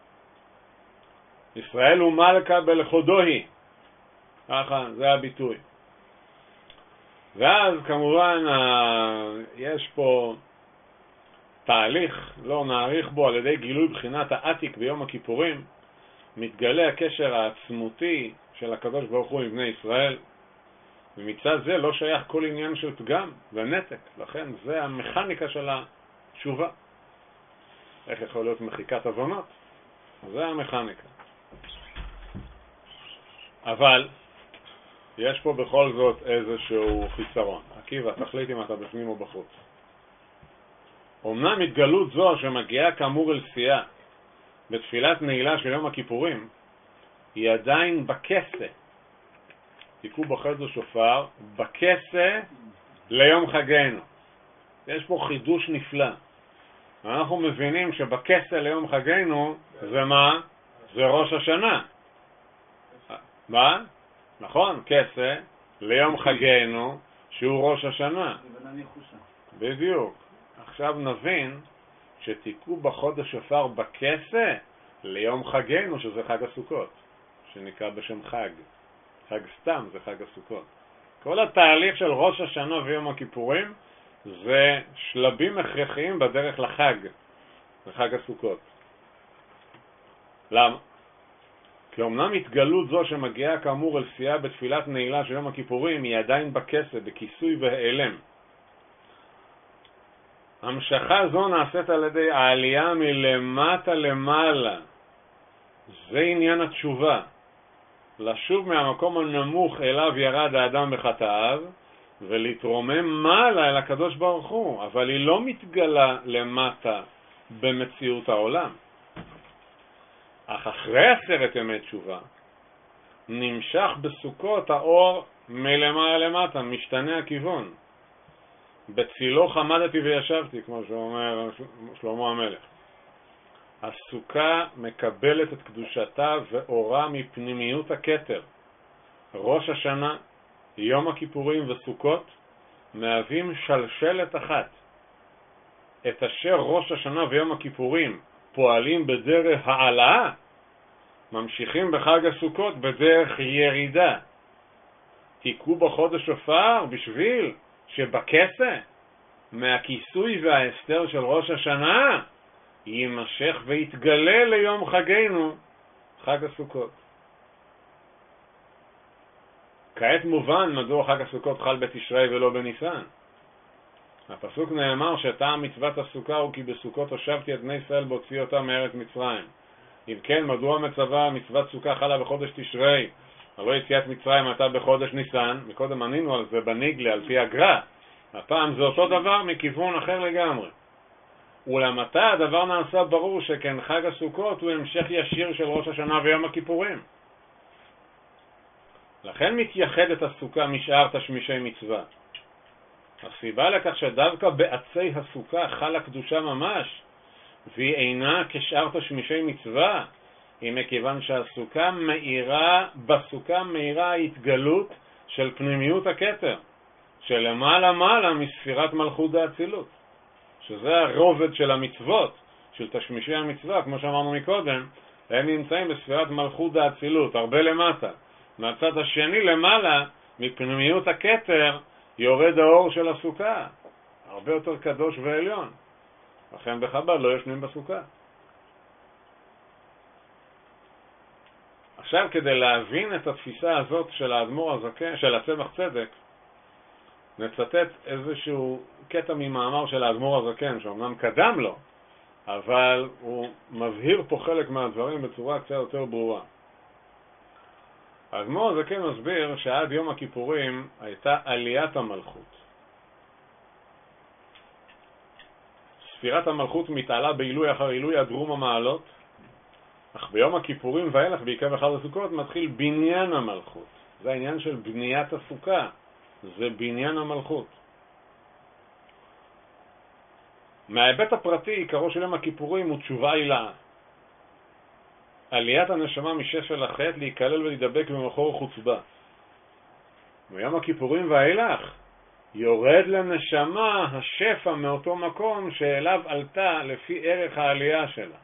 ישראל הוא מלכה בלכודוהי, ככה, זה הביטוי. ואז כמובן יש פה תהליך, לא נעריך בו, על ידי גילוי בחינת העתיק ביום הכיפורים, מתגלה הקשר העצמותי של הקדוש ברוך הוא עם בני ישראל, ומצד זה לא שייך כל עניין של פגם ונתק, לכן זה המכניקה של התשובה. איך יכול להיות מחיקת עוונות? זה המכניקה. אבל יש פה בכל זאת איזשהו חיסרון. עקיבא, תחליט אם אתה בפנים או בחוץ. אמנם התגלות זו שמגיעה כאמור אל שיאה בתפילת נעילה של יום הכיפורים, היא עדיין בכסה. תיקעו בחזו שופר, בכסה ליום חגנו. יש פה חידוש נפלא. אנחנו מבינים שבכסה ליום חגנו זה מה? זה ראש השנה. מה? נכון, כסה ליום חגנו שהוא ראש השנה. בדיוק. עכשיו נבין שתיקעו בחודש שופר בכסה ליום חגנו, שזה חג הסוכות, שנקרא בשם חג. חג סתם זה חג הסוכות. כל התהליך של ראש השנה ויום הכיפורים זה שלבים הכרחיים בדרך לחג, לחג הסוכות. למה? כי אמנם התגלות זו שמגיעה כאמור אל שיאה בתפילת נעילה של יום הכיפורים היא עדיין בכסה, בכיסוי והיעלם. המשכה זו נעשית על ידי העלייה מלמטה למעלה. זה עניין התשובה. לשוב מהמקום הנמוך אליו ירד האדם בחטאיו, ולהתרומם מעלה אל הקדוש ברוך הוא, אבל היא לא מתגלה למטה במציאות העולם. אך אחרי 10 ימי תשובה, נמשך בסוכות האור מלמעלה למטה, משתנה הכיוון. בצילו חמדתי וישבתי, כמו שאומר שלמה המלך. הסוכה מקבלת את קדושתה ואורה מפנימיות הכתר. ראש השנה, יום הכיפורים וסוכות מהווים שלשלת אחת. את אשר ראש השנה ויום הכיפורים פועלים בדרך העלאה, ממשיכים בחג הסוכות בדרך ירידה. תיקעו בחודש שופר בשביל שבכסה מהכיסוי וההסתר של ראש השנה יימשך ויתגלה ליום חגנו, חג הסוכות. כעת מובן מדוע חג הסוכות חל בתשרי ולא בניסן. הפסוק נאמר שטעם מצוות הסוכה הוא כי בסוכות הושבתי את בני ישראל בהוציא אותם מארץ מצרים. אם כן, מדוע מצווה מצוות סוכה חלה בחודש תשרי? הלא יציאת מצרים הייתה בחודש ניסן. מקודם ענינו על זה בניגלה על פי הגר"א. הפעם זה אותו דבר מכיוון אחר לגמרי. ולמתי הדבר נעשה ברור שכן חג הסוכות הוא המשך ישיר של ראש השנה ויום הכיפורים. לכן מתייחדת הסוכה משאר תשמישי מצווה. הסיבה לכך שדווקא בעצי הסוכה חלה קדושה ממש, והיא אינה כשאר תשמישי מצווה, היא מכיוון שהסוכה מאירה, בסוכה מאירה ההתגלות של פנימיות הכתר, שלמעלה מעלה מספירת מלכות האצילות, שזה הרובד של המצוות, של תשמישי המצווה, כמו שאמרנו מקודם, הם נמצאים בספירת מלכות האצילות, הרבה למטה. מהצד השני למעלה, מפנימיות הכתר, יורד האור של הסוכה, הרבה יותר קדוש ועליון. לכן בחב"ד לא ישנים בסוכה. עכשיו כדי להבין את התפיסה הזאת של האדמו"ר הזקן, של הצמח צדק, נצטט איזשהו קטע ממאמר של האדמו"ר הזקן, שאומנם קדם לו, אבל הוא מבהיר פה חלק מהדברים בצורה קצת יותר ברורה. האדמו"ר הזקן מסביר שעד יום הכיפורים הייתה עליית המלכות. ספירת המלכות מתעלה בעילוי אחר עילוי עד רום המעלות, אך ביום הכיפורים ואילך בעיקר בחג הסוכות מתחיל בניין המלכות. זה העניין של בניית הסוכה, זה בניין המלכות. מההיבט הפרטי, עיקרו של יום הכיפורים הוא תשובה עילה. עליית הנשמה משפל החטא להיכלל ולהידבק במחור חוצבה. ביום הכיפורים והאילך יורד לנשמה השפע מאותו מקום שאליו עלתה לפי ערך העלייה שלה.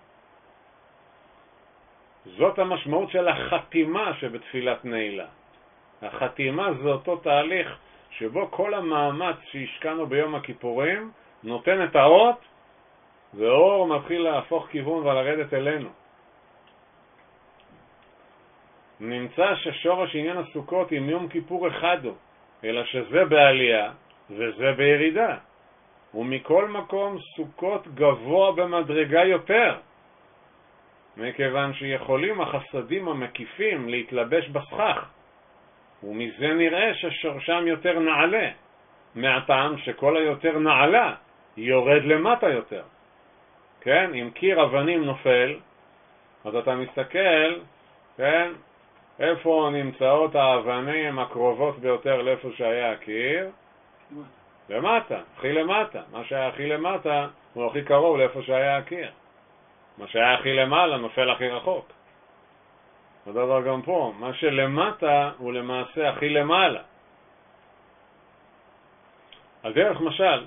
זאת המשמעות של החתימה שבתפילת נעילה. החתימה זה אותו תהליך שבו כל המאמץ שהשקענו ביום הכיפורים נותן את האות, ואור מתחיל להפוך כיוון ולרדת אלינו. נמצא ששורש עניין הסוכות עם יום כיפור אחד הוא, אלא שזה בעלייה וזה בירידה. ומכל מקום סוכות גבוה במדרגה יותר, מכיוון שיכולים החסדים המקיפים להתלבש בסכך, ומזה נראה ששורשם יותר נעלה, מהטעם שכל היותר נעלה יורד למטה יותר. כן, אם קיר אבנים נופל, אז אתה מסתכל, כן, איפה נמצאות האבנים הקרובות ביותר לאיפה שהיה הקיר? למטה, הכי למטה. מה שהיה הכי למטה הוא הכי קרוב לאיפה שהיה הקיר. מה שהיה הכי למעלה נופל הכי רחוק. הדבר גם פה, מה שלמטה הוא למעשה הכי למעלה. על דרך משל,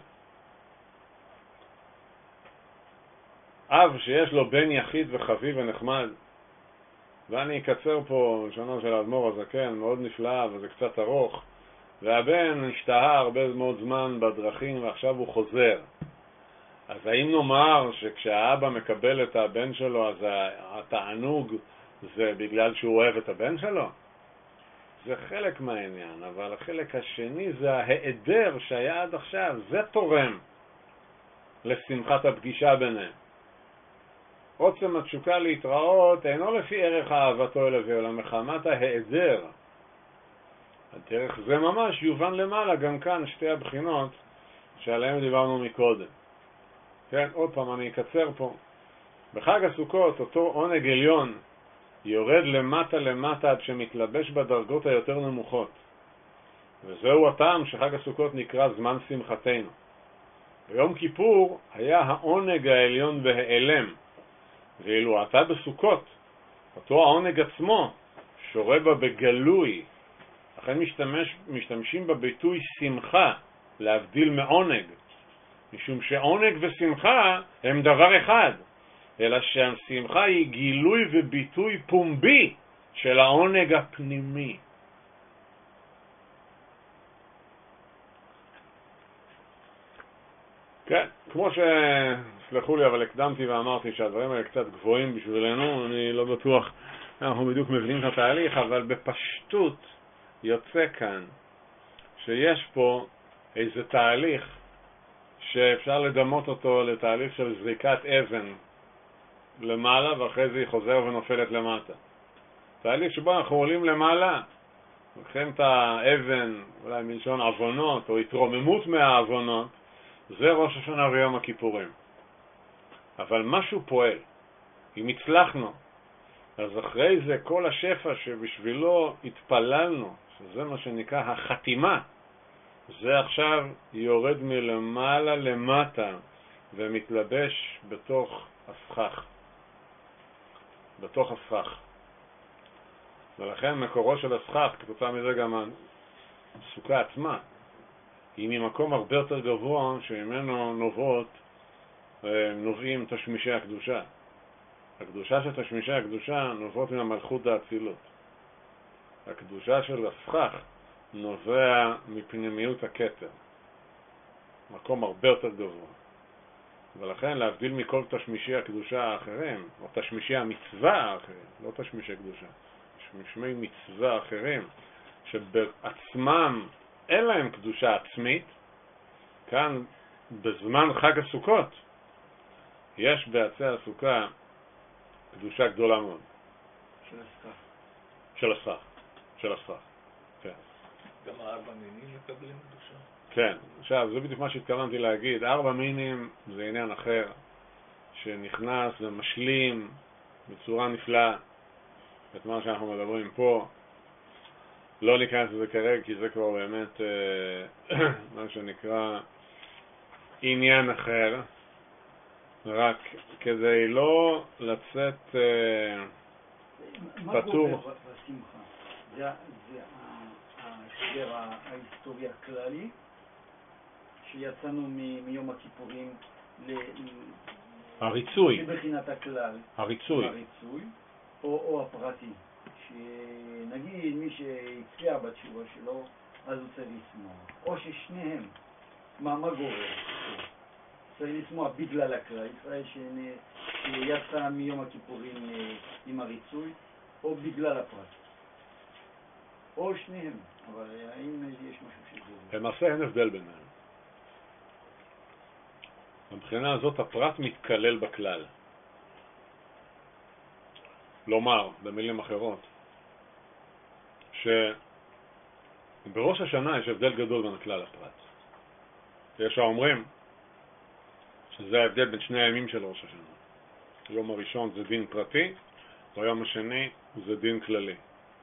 אב שיש לו בן יחיד וחביב ונחמד, ואני אקצר פה שונו של האדמו"ר הזקן, מאוד נפלא וזה קצת ארוך, והבן השתהה הרבה מאוד זמן בדרכים ועכשיו הוא חוזר. אז האם נאמר שכשהאבא מקבל את הבן שלו אז התענוג זה בגלל שהוא אוהב את הבן שלו? זה חלק מהעניין, אבל החלק השני זה ההיעדר שהיה עד עכשיו, זה תורם לשמחת הפגישה ביניהם. עוצם התשוקה להתראות אינו לפי ערך אהבתו אליו, אלא מחמת ההיעדר. הדרך זה ממש יובן למעלה גם כאן שתי הבחינות שעליהן דיברנו מקודם. כן, עוד פעם אני אקצר פה. בחג הסוכות אותו עונג עליון יורד למטה למטה עד שמתלבש בדרגות היותר נמוכות. וזהו הטעם שחג הסוכות נקרא זמן שמחתנו. ביום כיפור היה העונג העליון בהיעלם, ואילו עתה בסוכות, אותו העונג עצמו שורה בה בגלוי. לכן משתמשים בביטוי שמחה להבדיל מעונג, משום שעונג ושמחה הם דבר אחד, אלא שהשמחה היא גילוי וביטוי פומבי של העונג הפנימי. כן, כמו סלחו לי, אבל הקדמתי ואמרתי שהדברים האלה קצת גבוהים בשבילנו, אני לא בטוח אנחנו בדיוק מבינים את התהליך, אבל בפשטות יוצא כאן שיש פה איזה תהליך שאפשר לדמות אותו לתהליך של זריקת אבן למעלה ואחרי זה היא חוזר ונופלת למטה. תהליך שבו אנחנו עולים למעלה, לוקחים את האבן, אולי מלשון עוונות או התרוממות מהעוונות, זה ראש השנה ויום הכיפורים. אבל משהו פועל. אם הצלחנו, אז אחרי זה כל השפע שבשבילו התפללנו, שזה מה שנקרא החתימה, זה עכשיו יורד מלמעלה למטה ומתלבש בתוך הסכך. בתוך הסכך. ולכן מקורו של הסכך, כתוצאה מזה גם הסוכה עצמה, היא ממקום הרבה יותר גבוה שממנו נובעים תשמישי הקדושה. הקדושה של תשמישי הקדושה נובעות מהמלכות האצילות. הקדושה של הסכך נובע מפנימיות הכתר. מקום הרבה יותר גבוה. ולכן להבדיל מכל תשמישי הקדושה האחרים, או תשמישי המצווה האחרים, לא תשמישי קדושה, תשמישי מצווה האחרים, שבעצמם אין להם קדושה עצמית, כאן בזמן חג הסוכות יש בעצי הסוכה קדושה גדולה מאוד. של הסכך. של הסכך. של הסכך. כן. גם 4 מינים מקבלים קדושה? כן. עכשיו, זה בדיוק מה שהתכוונתי להגיד. 4 מינים זה עניין אחר שנכנס ומשלים בצורה נפלאה את מה שאנחנו מדברים פה. לא ניכנס לזה כרגע, כי זה כבר באמת מה שנקרא עניין אחר. רק כדי לא לצאת מה פטור. גובר בשמחה? זה ההסבר ההיסטורי הכללי, שיצאנו מיום הכיפורים הריצוי, לבחינת הכלל, הריצוי. או הפרטי, שנגיד מי שהצליח בתשובה שלו, אז הוא צריך לשמוח, או ששניהם, מה גורר? צריך לשמוח בגלל הכלל, ישראל שיצא מיום הכיפורים עם הריצוי, או בגלל הפרט, או שניהם, אבל האם יש משהו שזה... למעשה אין הבדל ביניהם. מבחינה הזאת הפרט מתקלל בכלל. לומר, במילים אחרות, שבראש השנה יש הבדל גדול בין הכלל לפרט. יש האומרים שזה ההבדל בין שני הימים של ראש השנה. היום הראשון זה דין פרטי, והיום השני זה דין כללי.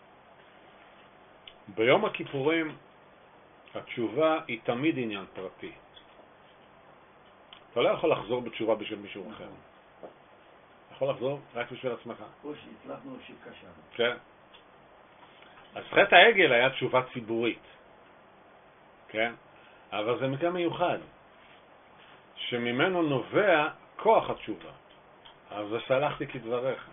ביום הכיפורים התשובה היא תמיד עניין פרטי. אתה לא יכול לחזור בתשובה בשביל מישהו אחר. אתה יכול לחזור רק בשביל עצמך. או שהצלחנו או שקשרנו. כן. אז חטא העגל היה תשובה ציבורית. כן? אבל זה מקרה מיוחד, שממנו נובע כוח התשובה. אז זה סלחתי כדבריך.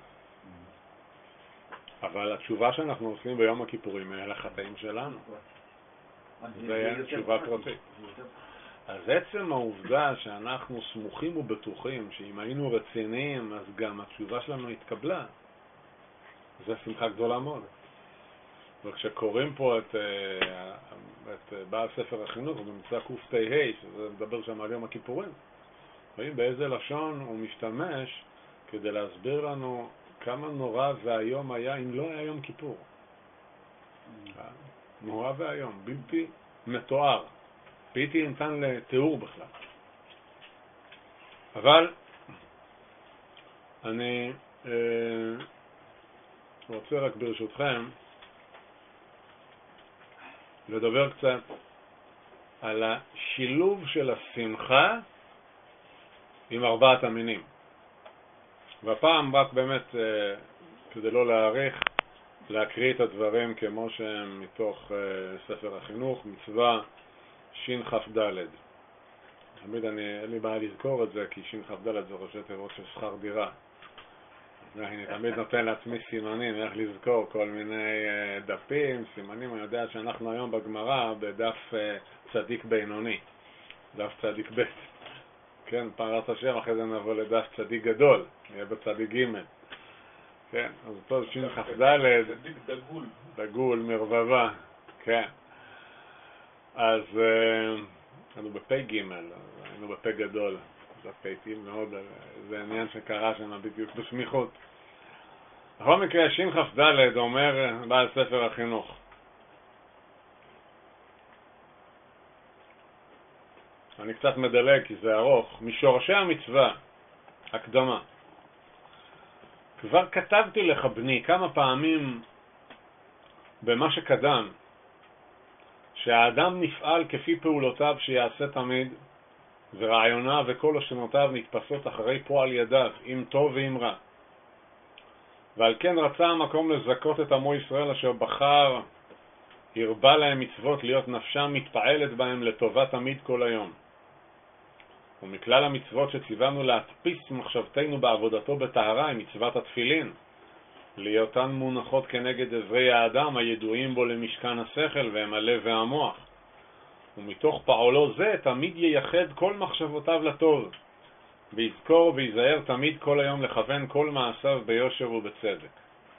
אבל התשובה שאנחנו עושים ביום הכיפורים היא על החטאים שלנו. זה היה תשובה פרטית. אז עצם העובדה שאנחנו סמוכים ובטוחים שאם היינו רציניים אז גם התשובה שלנו התקבלה, זה שמחה גדולה מאוד. וכשקוראים פה את בעל ספר החינוך במצא קופ"ה, שזה מדבר שם על יום הכיפורים, רואים באיזה לשון הוא משתמש כדי להסביר לנו כמה נורא והיום היה אם לא היה יום כיפור. נורא והיום, בלתי מתואר, בלתי ניתן לתיאור בכלל. אבל אני רוצה רק ברשותכם לדבר קצת על השילוב של השמחה עם ארבעת המינים. והפעם רק באמת, כדי לא להאריך, להקריא את הדברים כמו שהם מתוך ספר החינוך, מצווה שכ"ד. תמיד אין לי בעיה לזכור את זה, כי שכ"ד זה ראשי תיבות של שכר דירה. אני תמיד נותן לעצמי סימנים, איך לזכור כל מיני דפים, סימנים. אני יודע שאנחנו היום בגמרא בדף צדיק בינוני, דף צדיק ב'. כן, פערת השם, אחרי זה נבוא לדף צדיק גדול, נהיה בצדיק ג'. כן, אז אותו שכ"ד, צדיק דגול. דגול, מרבבה, כן. אז היינו בפה ג', היינו בפה גדול, זה פייטים מאוד, זה עניין שקרה שם בדיוק בסמיכות. בכל מקרה, שכ"ד אומר בעל ספר החינוך. אני קצת מדלג כי זה ארוך. משורשי המצווה, הקדמה. כבר כתבתי לך בני כמה פעמים במה שקדם, שהאדם נפעל כפי פעולותיו שיעשה תמיד, ורעיוניו וכל לשונותיו נתפסות אחרי פועל ידיו, אם טוב ואם רע. ועל כן רצה המקום לזכות את עמו ישראל אשר בחר, הרבה להם מצוות להיות נפשם מתפעלת בהם לטובה תמיד כל היום. ומכלל המצוות שציוונו להדפיס מחשבתנו בעבודתו בטהרה עם מצוות התפילין, להיותן מונחות כנגד עברי האדם הידועים בו למשכן השכל והם הלב והמוח. ומתוך פעולו זה תמיד ייחד כל מחשבותיו לטוב, ויזכור ויזהר תמיד כל היום לכוון כל מעשיו ביושר ובצדק.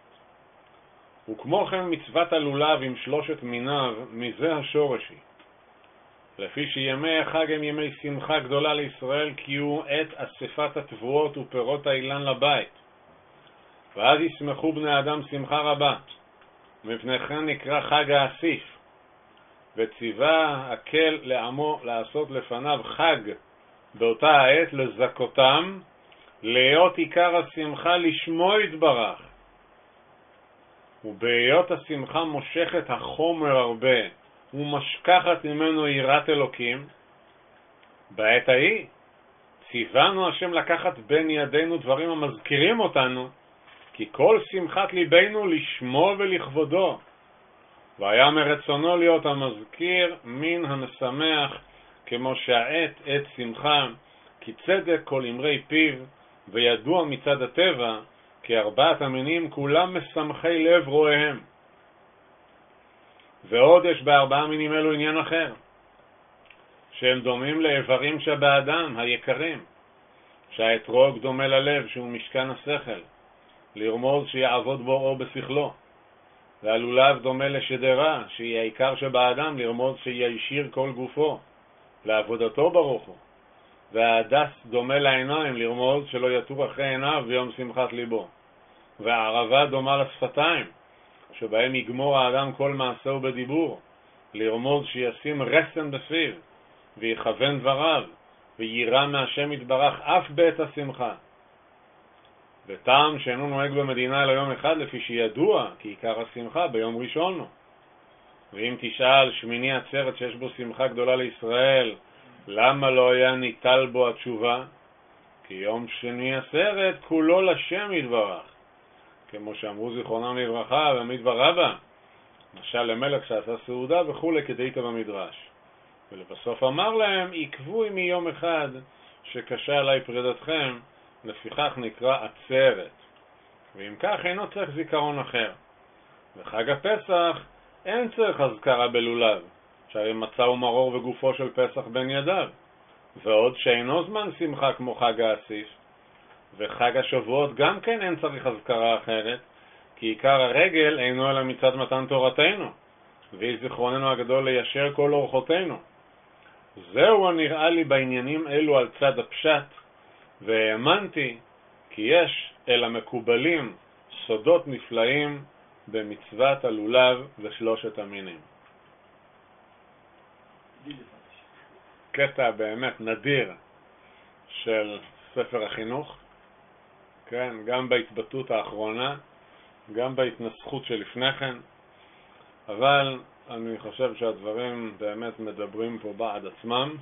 וכמו כן מצוות הלולב עם שלושת מיניו, מזה השורש היא. לפי שימי החג הם ימי שמחה גדולה לישראל, כי הוא עת אספת התבואות ופירות האילן לבית. ואז ישמחו בני אדם שמחה רבה, מפני כן נקרא חג האסיף. וציווה הקל לעמו לעשות לפניו חג באותה העת לזכותם, להיות עיקר השמחה לשמו יתברך. ובהיות השמחה מושכת החומר הרבה, ומשכחת ממנו יראת אלוקים, בעת ההיא ציוונו השם לקחת בין ידינו דברים המזכירים אותנו, כי כל שמחת ליבנו לשמו ולכבודו. והיה מרצונו להיות המזכיר מן המשמח, כמו שהעת עת שמחה, כי צדק כל אמרי פיו, וידוע מצד הטבע, כי ארבעת המינים כולם משמחי לב רואיהם. ועוד יש בארבעה מינים אלו עניין אחר, שהם דומים לאיברים שבאדם, היקרים, שהאתרוג דומה ללב, שהוא משכן השכל, לרמוז שיעבוד בו או בשכלו, והלולב דומה לשדרה, שהיא העיקר שבאדם, לרמוז שישיר כל גופו, לעבודתו ברוך הוא, וההדס דומה לעיניים, לרמוז שלא יתור אחרי עיניו ביום שמחת ליבו, והערבה דומה לשפתיים, שבהם יגמור האדם כל מעשהו בדיבור, לרמוז שישים רסן בפיו, ויכוון דבריו, וירא מהשם יתברך אף בעת השמחה. וטעם שאינו נוהג במדינה אלא יום אחד, לפי שידוע כי עיקר השמחה ביום ראשון הוא. ואם תשאל שמיני עצרת שיש בו שמחה גדולה לישראל, למה לא היה ניטל בו התשובה? כי יום שני עצרת כולו לשם יתברך, כמו שאמרו זיכרונם לברכה במדבר רבה, משל למלך שעשה סעודה וכו' כדאית במדרש. ולבסוף אמר להם, עקבו עמי יום אחד שקשה עליי פרידתכם, לפיכך נקרא עצרת. ואם כך אינו צריך זיכרון אחר. וחג הפסח אין צריך הזכרה בלולב, שהרי מצה ומרור וגופו של פסח בין ידיו. ועוד שאינו זמן שמחה כמו חג האסיף. וחג השבועות גם כן אין צריך הזכרה אחרת, כי עיקר הרגל אינו אלא מצד מתן תורתנו, ויהי זיכרוננו הגדול ליישר כל אורחותינו. זהו הנראה לי בעניינים אלו על צד הפשט, והאמנתי כי יש אל המקובלים סודות נפלאים במצוות הלולב ושלושת המינים. קטע באמת נדיר של ספר החינוך, כן, גם בהתבטאות האחרונה, גם בהתנסחות שלפני כן, אבל אני חושב שהדברים באמת מדברים פה בעד עצמם,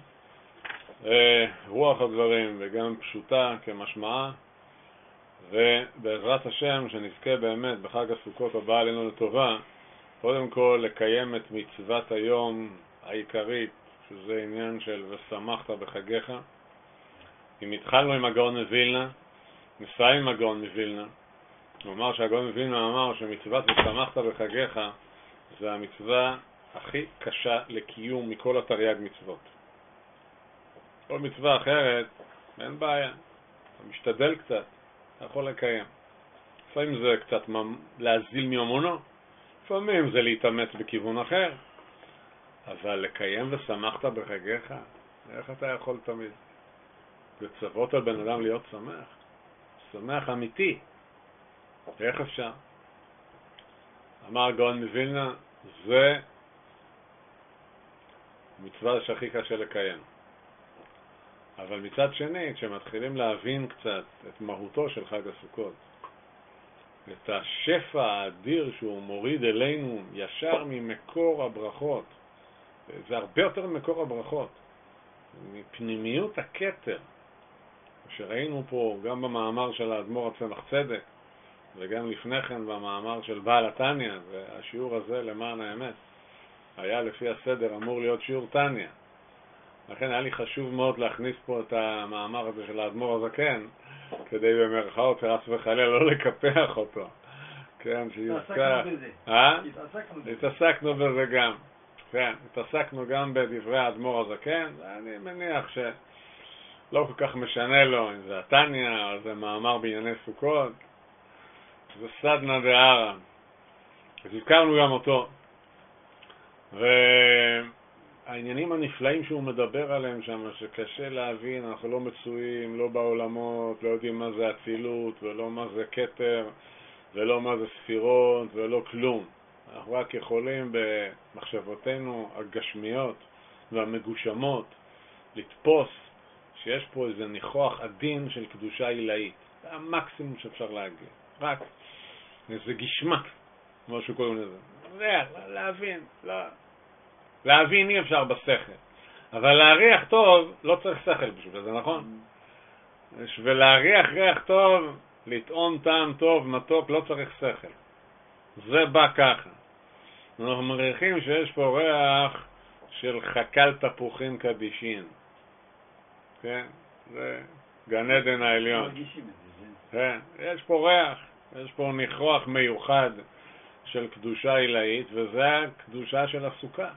רוח הדברים וגם פשוטה כמשמעה, ובעזרת השם שנזכה באמת בחג הסוכות הבא עלינו לטובה, קודם כל לקיים את מצוות היום העיקרית, שזה עניין של ושמחת בחגיך. אם התחלנו עם הגאון מווילנה, נסיים עם הגאון מווילנה. הוא אמר שהגאון מווילנה אמר שמצוות ושמחת בחגיך זה המצווה הכי קשה לקיום מכל התרי"ג מצוות. כל מצווה אחרת, אין בעיה. אתה משתדל קצת, אתה יכול לקיים. לפעמים זה קצת להזיל ממונו, לפעמים זה להתאמץ בכיוון אחר. אבל לקיים ושמחת בחגיך, איך אתה יכול תמיד? לצוות על בן אדם להיות שמח. שמח אמיתי. איך אפשר? אמר הגאון מווילנה, זה מצווה שהכי קשה לקיים. אבל מצד שני, כשמתחילים להבין קצת את מהותו של חג הסוכות, את השפע האדיר שהוא מוריד אלינו ישר ממקור הברכות, זה הרבה יותר ממקור הברכות, מפנימיות הכתר, שראינו פה גם במאמר של האדמו"ר הצמח צדק, וגם לפני כן במאמר של בעל התניא, והשיעור הזה למען האמת היה לפי הסדר אמור להיות שיעור תניא. לכן היה לי חשוב מאוד להכניס פה את המאמר הזה של האדמו"ר הזקן, כדי במרכאות חס וחלילה לא לקפח אותו. כן, שיוזכר. התעסקנו בזה גם. כן, התעסקנו גם בדברי האדמו"ר הזקן, אני מניח שלא כל כך משנה לו אם זה התניא או זה מאמר בענייני סוכות. זה סדנה דהרה. אז הזכרנו גם אותו. והעניינים הנפלאים שהוא מדבר עליהם שם, שקשה להבין, אנחנו לא מצויים, לא בעולמות, לא יודעים מה זה אצילות, ולא מה זה כתר, ולא מה זה ספירות, ולא כלום. אנחנו רק יכולים במחשבותינו הגשמיות והמגושמות לתפוס שיש פה איזה ניחוח עדין של קדושה עילאית. זה המקסימום שאפשר להגיע. רק איזה גשמק, כמו שקוראים לזה. להבין, להבין אי אפשר בשכל. אבל להריח טוב לא צריך שכל בשביל זה, נכון? ולהריח ריח טוב, לטעום טעם טוב, מתוק, לא צריך שכל. זה בא ככה. אנחנו מריחים שיש פה ריח של חקל תפוחים קדישין. כן? זה גן עדן העליון. מרגישים את זה. כן? יש פה ריח, יש פה ניחוח מיוחד של קדושה עילאית, וזה הקדושה של הסוכה.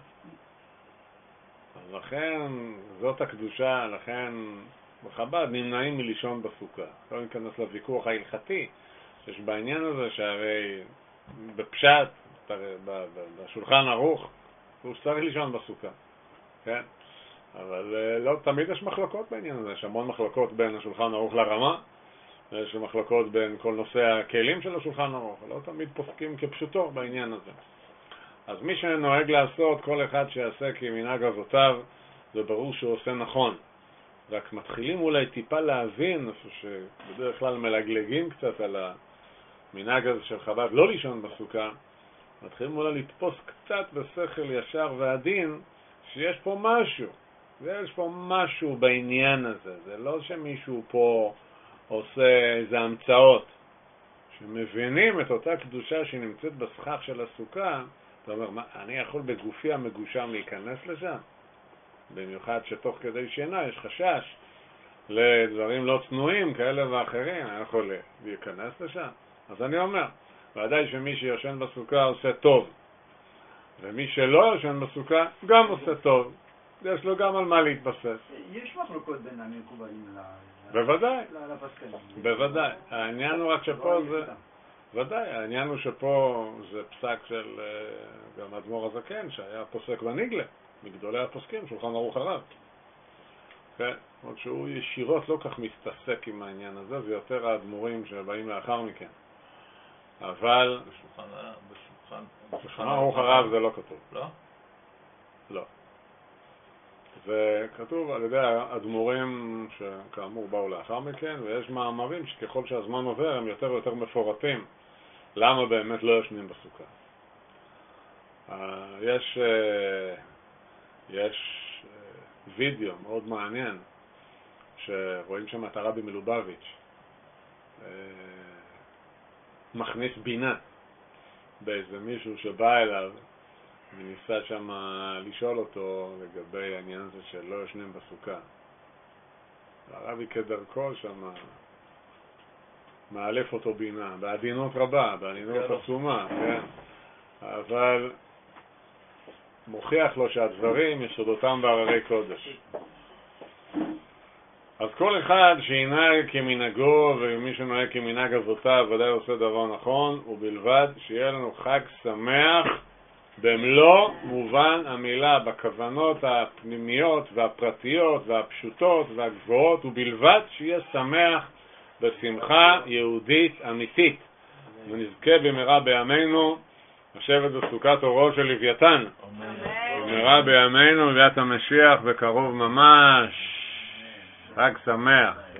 אז לכן, זאת הקדושה, לכן בחב"ד נמנעים מלישון בסוכה. לא ניכנס לוויכוח ההלכתי, שיש בעניין הזה שהרי בפשט, בשולחן ערוך, הוא צריך לישון בסוכה. כן? אבל לא תמיד יש מחלוקות בעניין הזה, יש המון מחלוקות בין השולחן ערוך לרמה, יש מחלוקות בין כל נושא הכלים של השולחן ערוך, לא תמיד פוסקים כפשוטו בעניין הזה. אז מי שנוהג לעשות, כל אחד שיעשה כמנהג אבותיו, זה ברור שהוא עושה נכון. רק מתחילים אולי טיפה להבין, איפה שבדרך כלל מלגלגים קצת על המנהג הזה של חב"ד לא לישון בסוכה, מתחילים אולי לתפוס קצת בשכל ישר ועדין, שיש פה משהו. יש פה משהו בעניין הזה. זה לא שמישהו פה עושה איזה המצאות. שמבינים את אותה קדושה שנמצאת בסכך של הסוכה, אתה אומר, אני יכול בגופי המגושם להיכנס לשם? במיוחד שתוך כדי שינה יש חשש לדברים לא צנועים כאלה ואחרים, אני יכול להיכנס לשם. אז אני אומר, ודאי שמי שיושן בסוכה עושה טוב, ומי שלא יושן בסוכה גם עושה טוב. יש לו גם על מה להתבסס. יש מחלוקות בין המקובלים בוודאי. לפסקנים. בוודאי. העניין הוא רק שפה זה... ודאי, העניין הוא שפה זה פסק של גם אדמו"ר הזקן, שהיה פוסק בניגלה, מגדולי הפוסקים, שולחן ערוך הרב. כן? עוד שהוא ישירות לא כך מסתסק עם העניין הזה, זה יותר האדמו"רים שבאים לאחר מכן. אבל... בשולחן ערוך הרב זה לא כתוב. לא? לא. זה כתוב על ידי האדמו"רים שכאמור באו לאחר מכן, ויש מאמרים שככל שהזמן עובר הם יותר ויותר מפורטים למה באמת לא ישנים בסוכה. יש וידאו מאוד מעניין שרואים שם את הרבי מלובביץ' מכניס בינה באיזה מישהו שבא אליו וניסה שם לשאול אותו לגבי העניין הזה שלא ישנים בסוכה. הרבי כדרכו שם מאלף אותו בינה, בעדינות רבה, בעדינות עצומה, כן? אבל מוכיח לו שהדברים יסודותם בהררי קודש. אז כל אחד שינהג כמנהגו, ומי שנוהג כמנהג אבותיו ודאי עושה דבר נכון, ובלבד שיהיה לנו חג שמח במלוא מובן המילה, בכוונות הפנימיות והפרטיות והפשוטות והגבוהות, ובלבד שיהיה שמח בשמחה יהודית אמיתית. ונזכה במהרה בימינו לשבת בסוכת אורו של לוויתן. במהרה בימינו לביאת המשיח בקרוב ממש. חג שמח.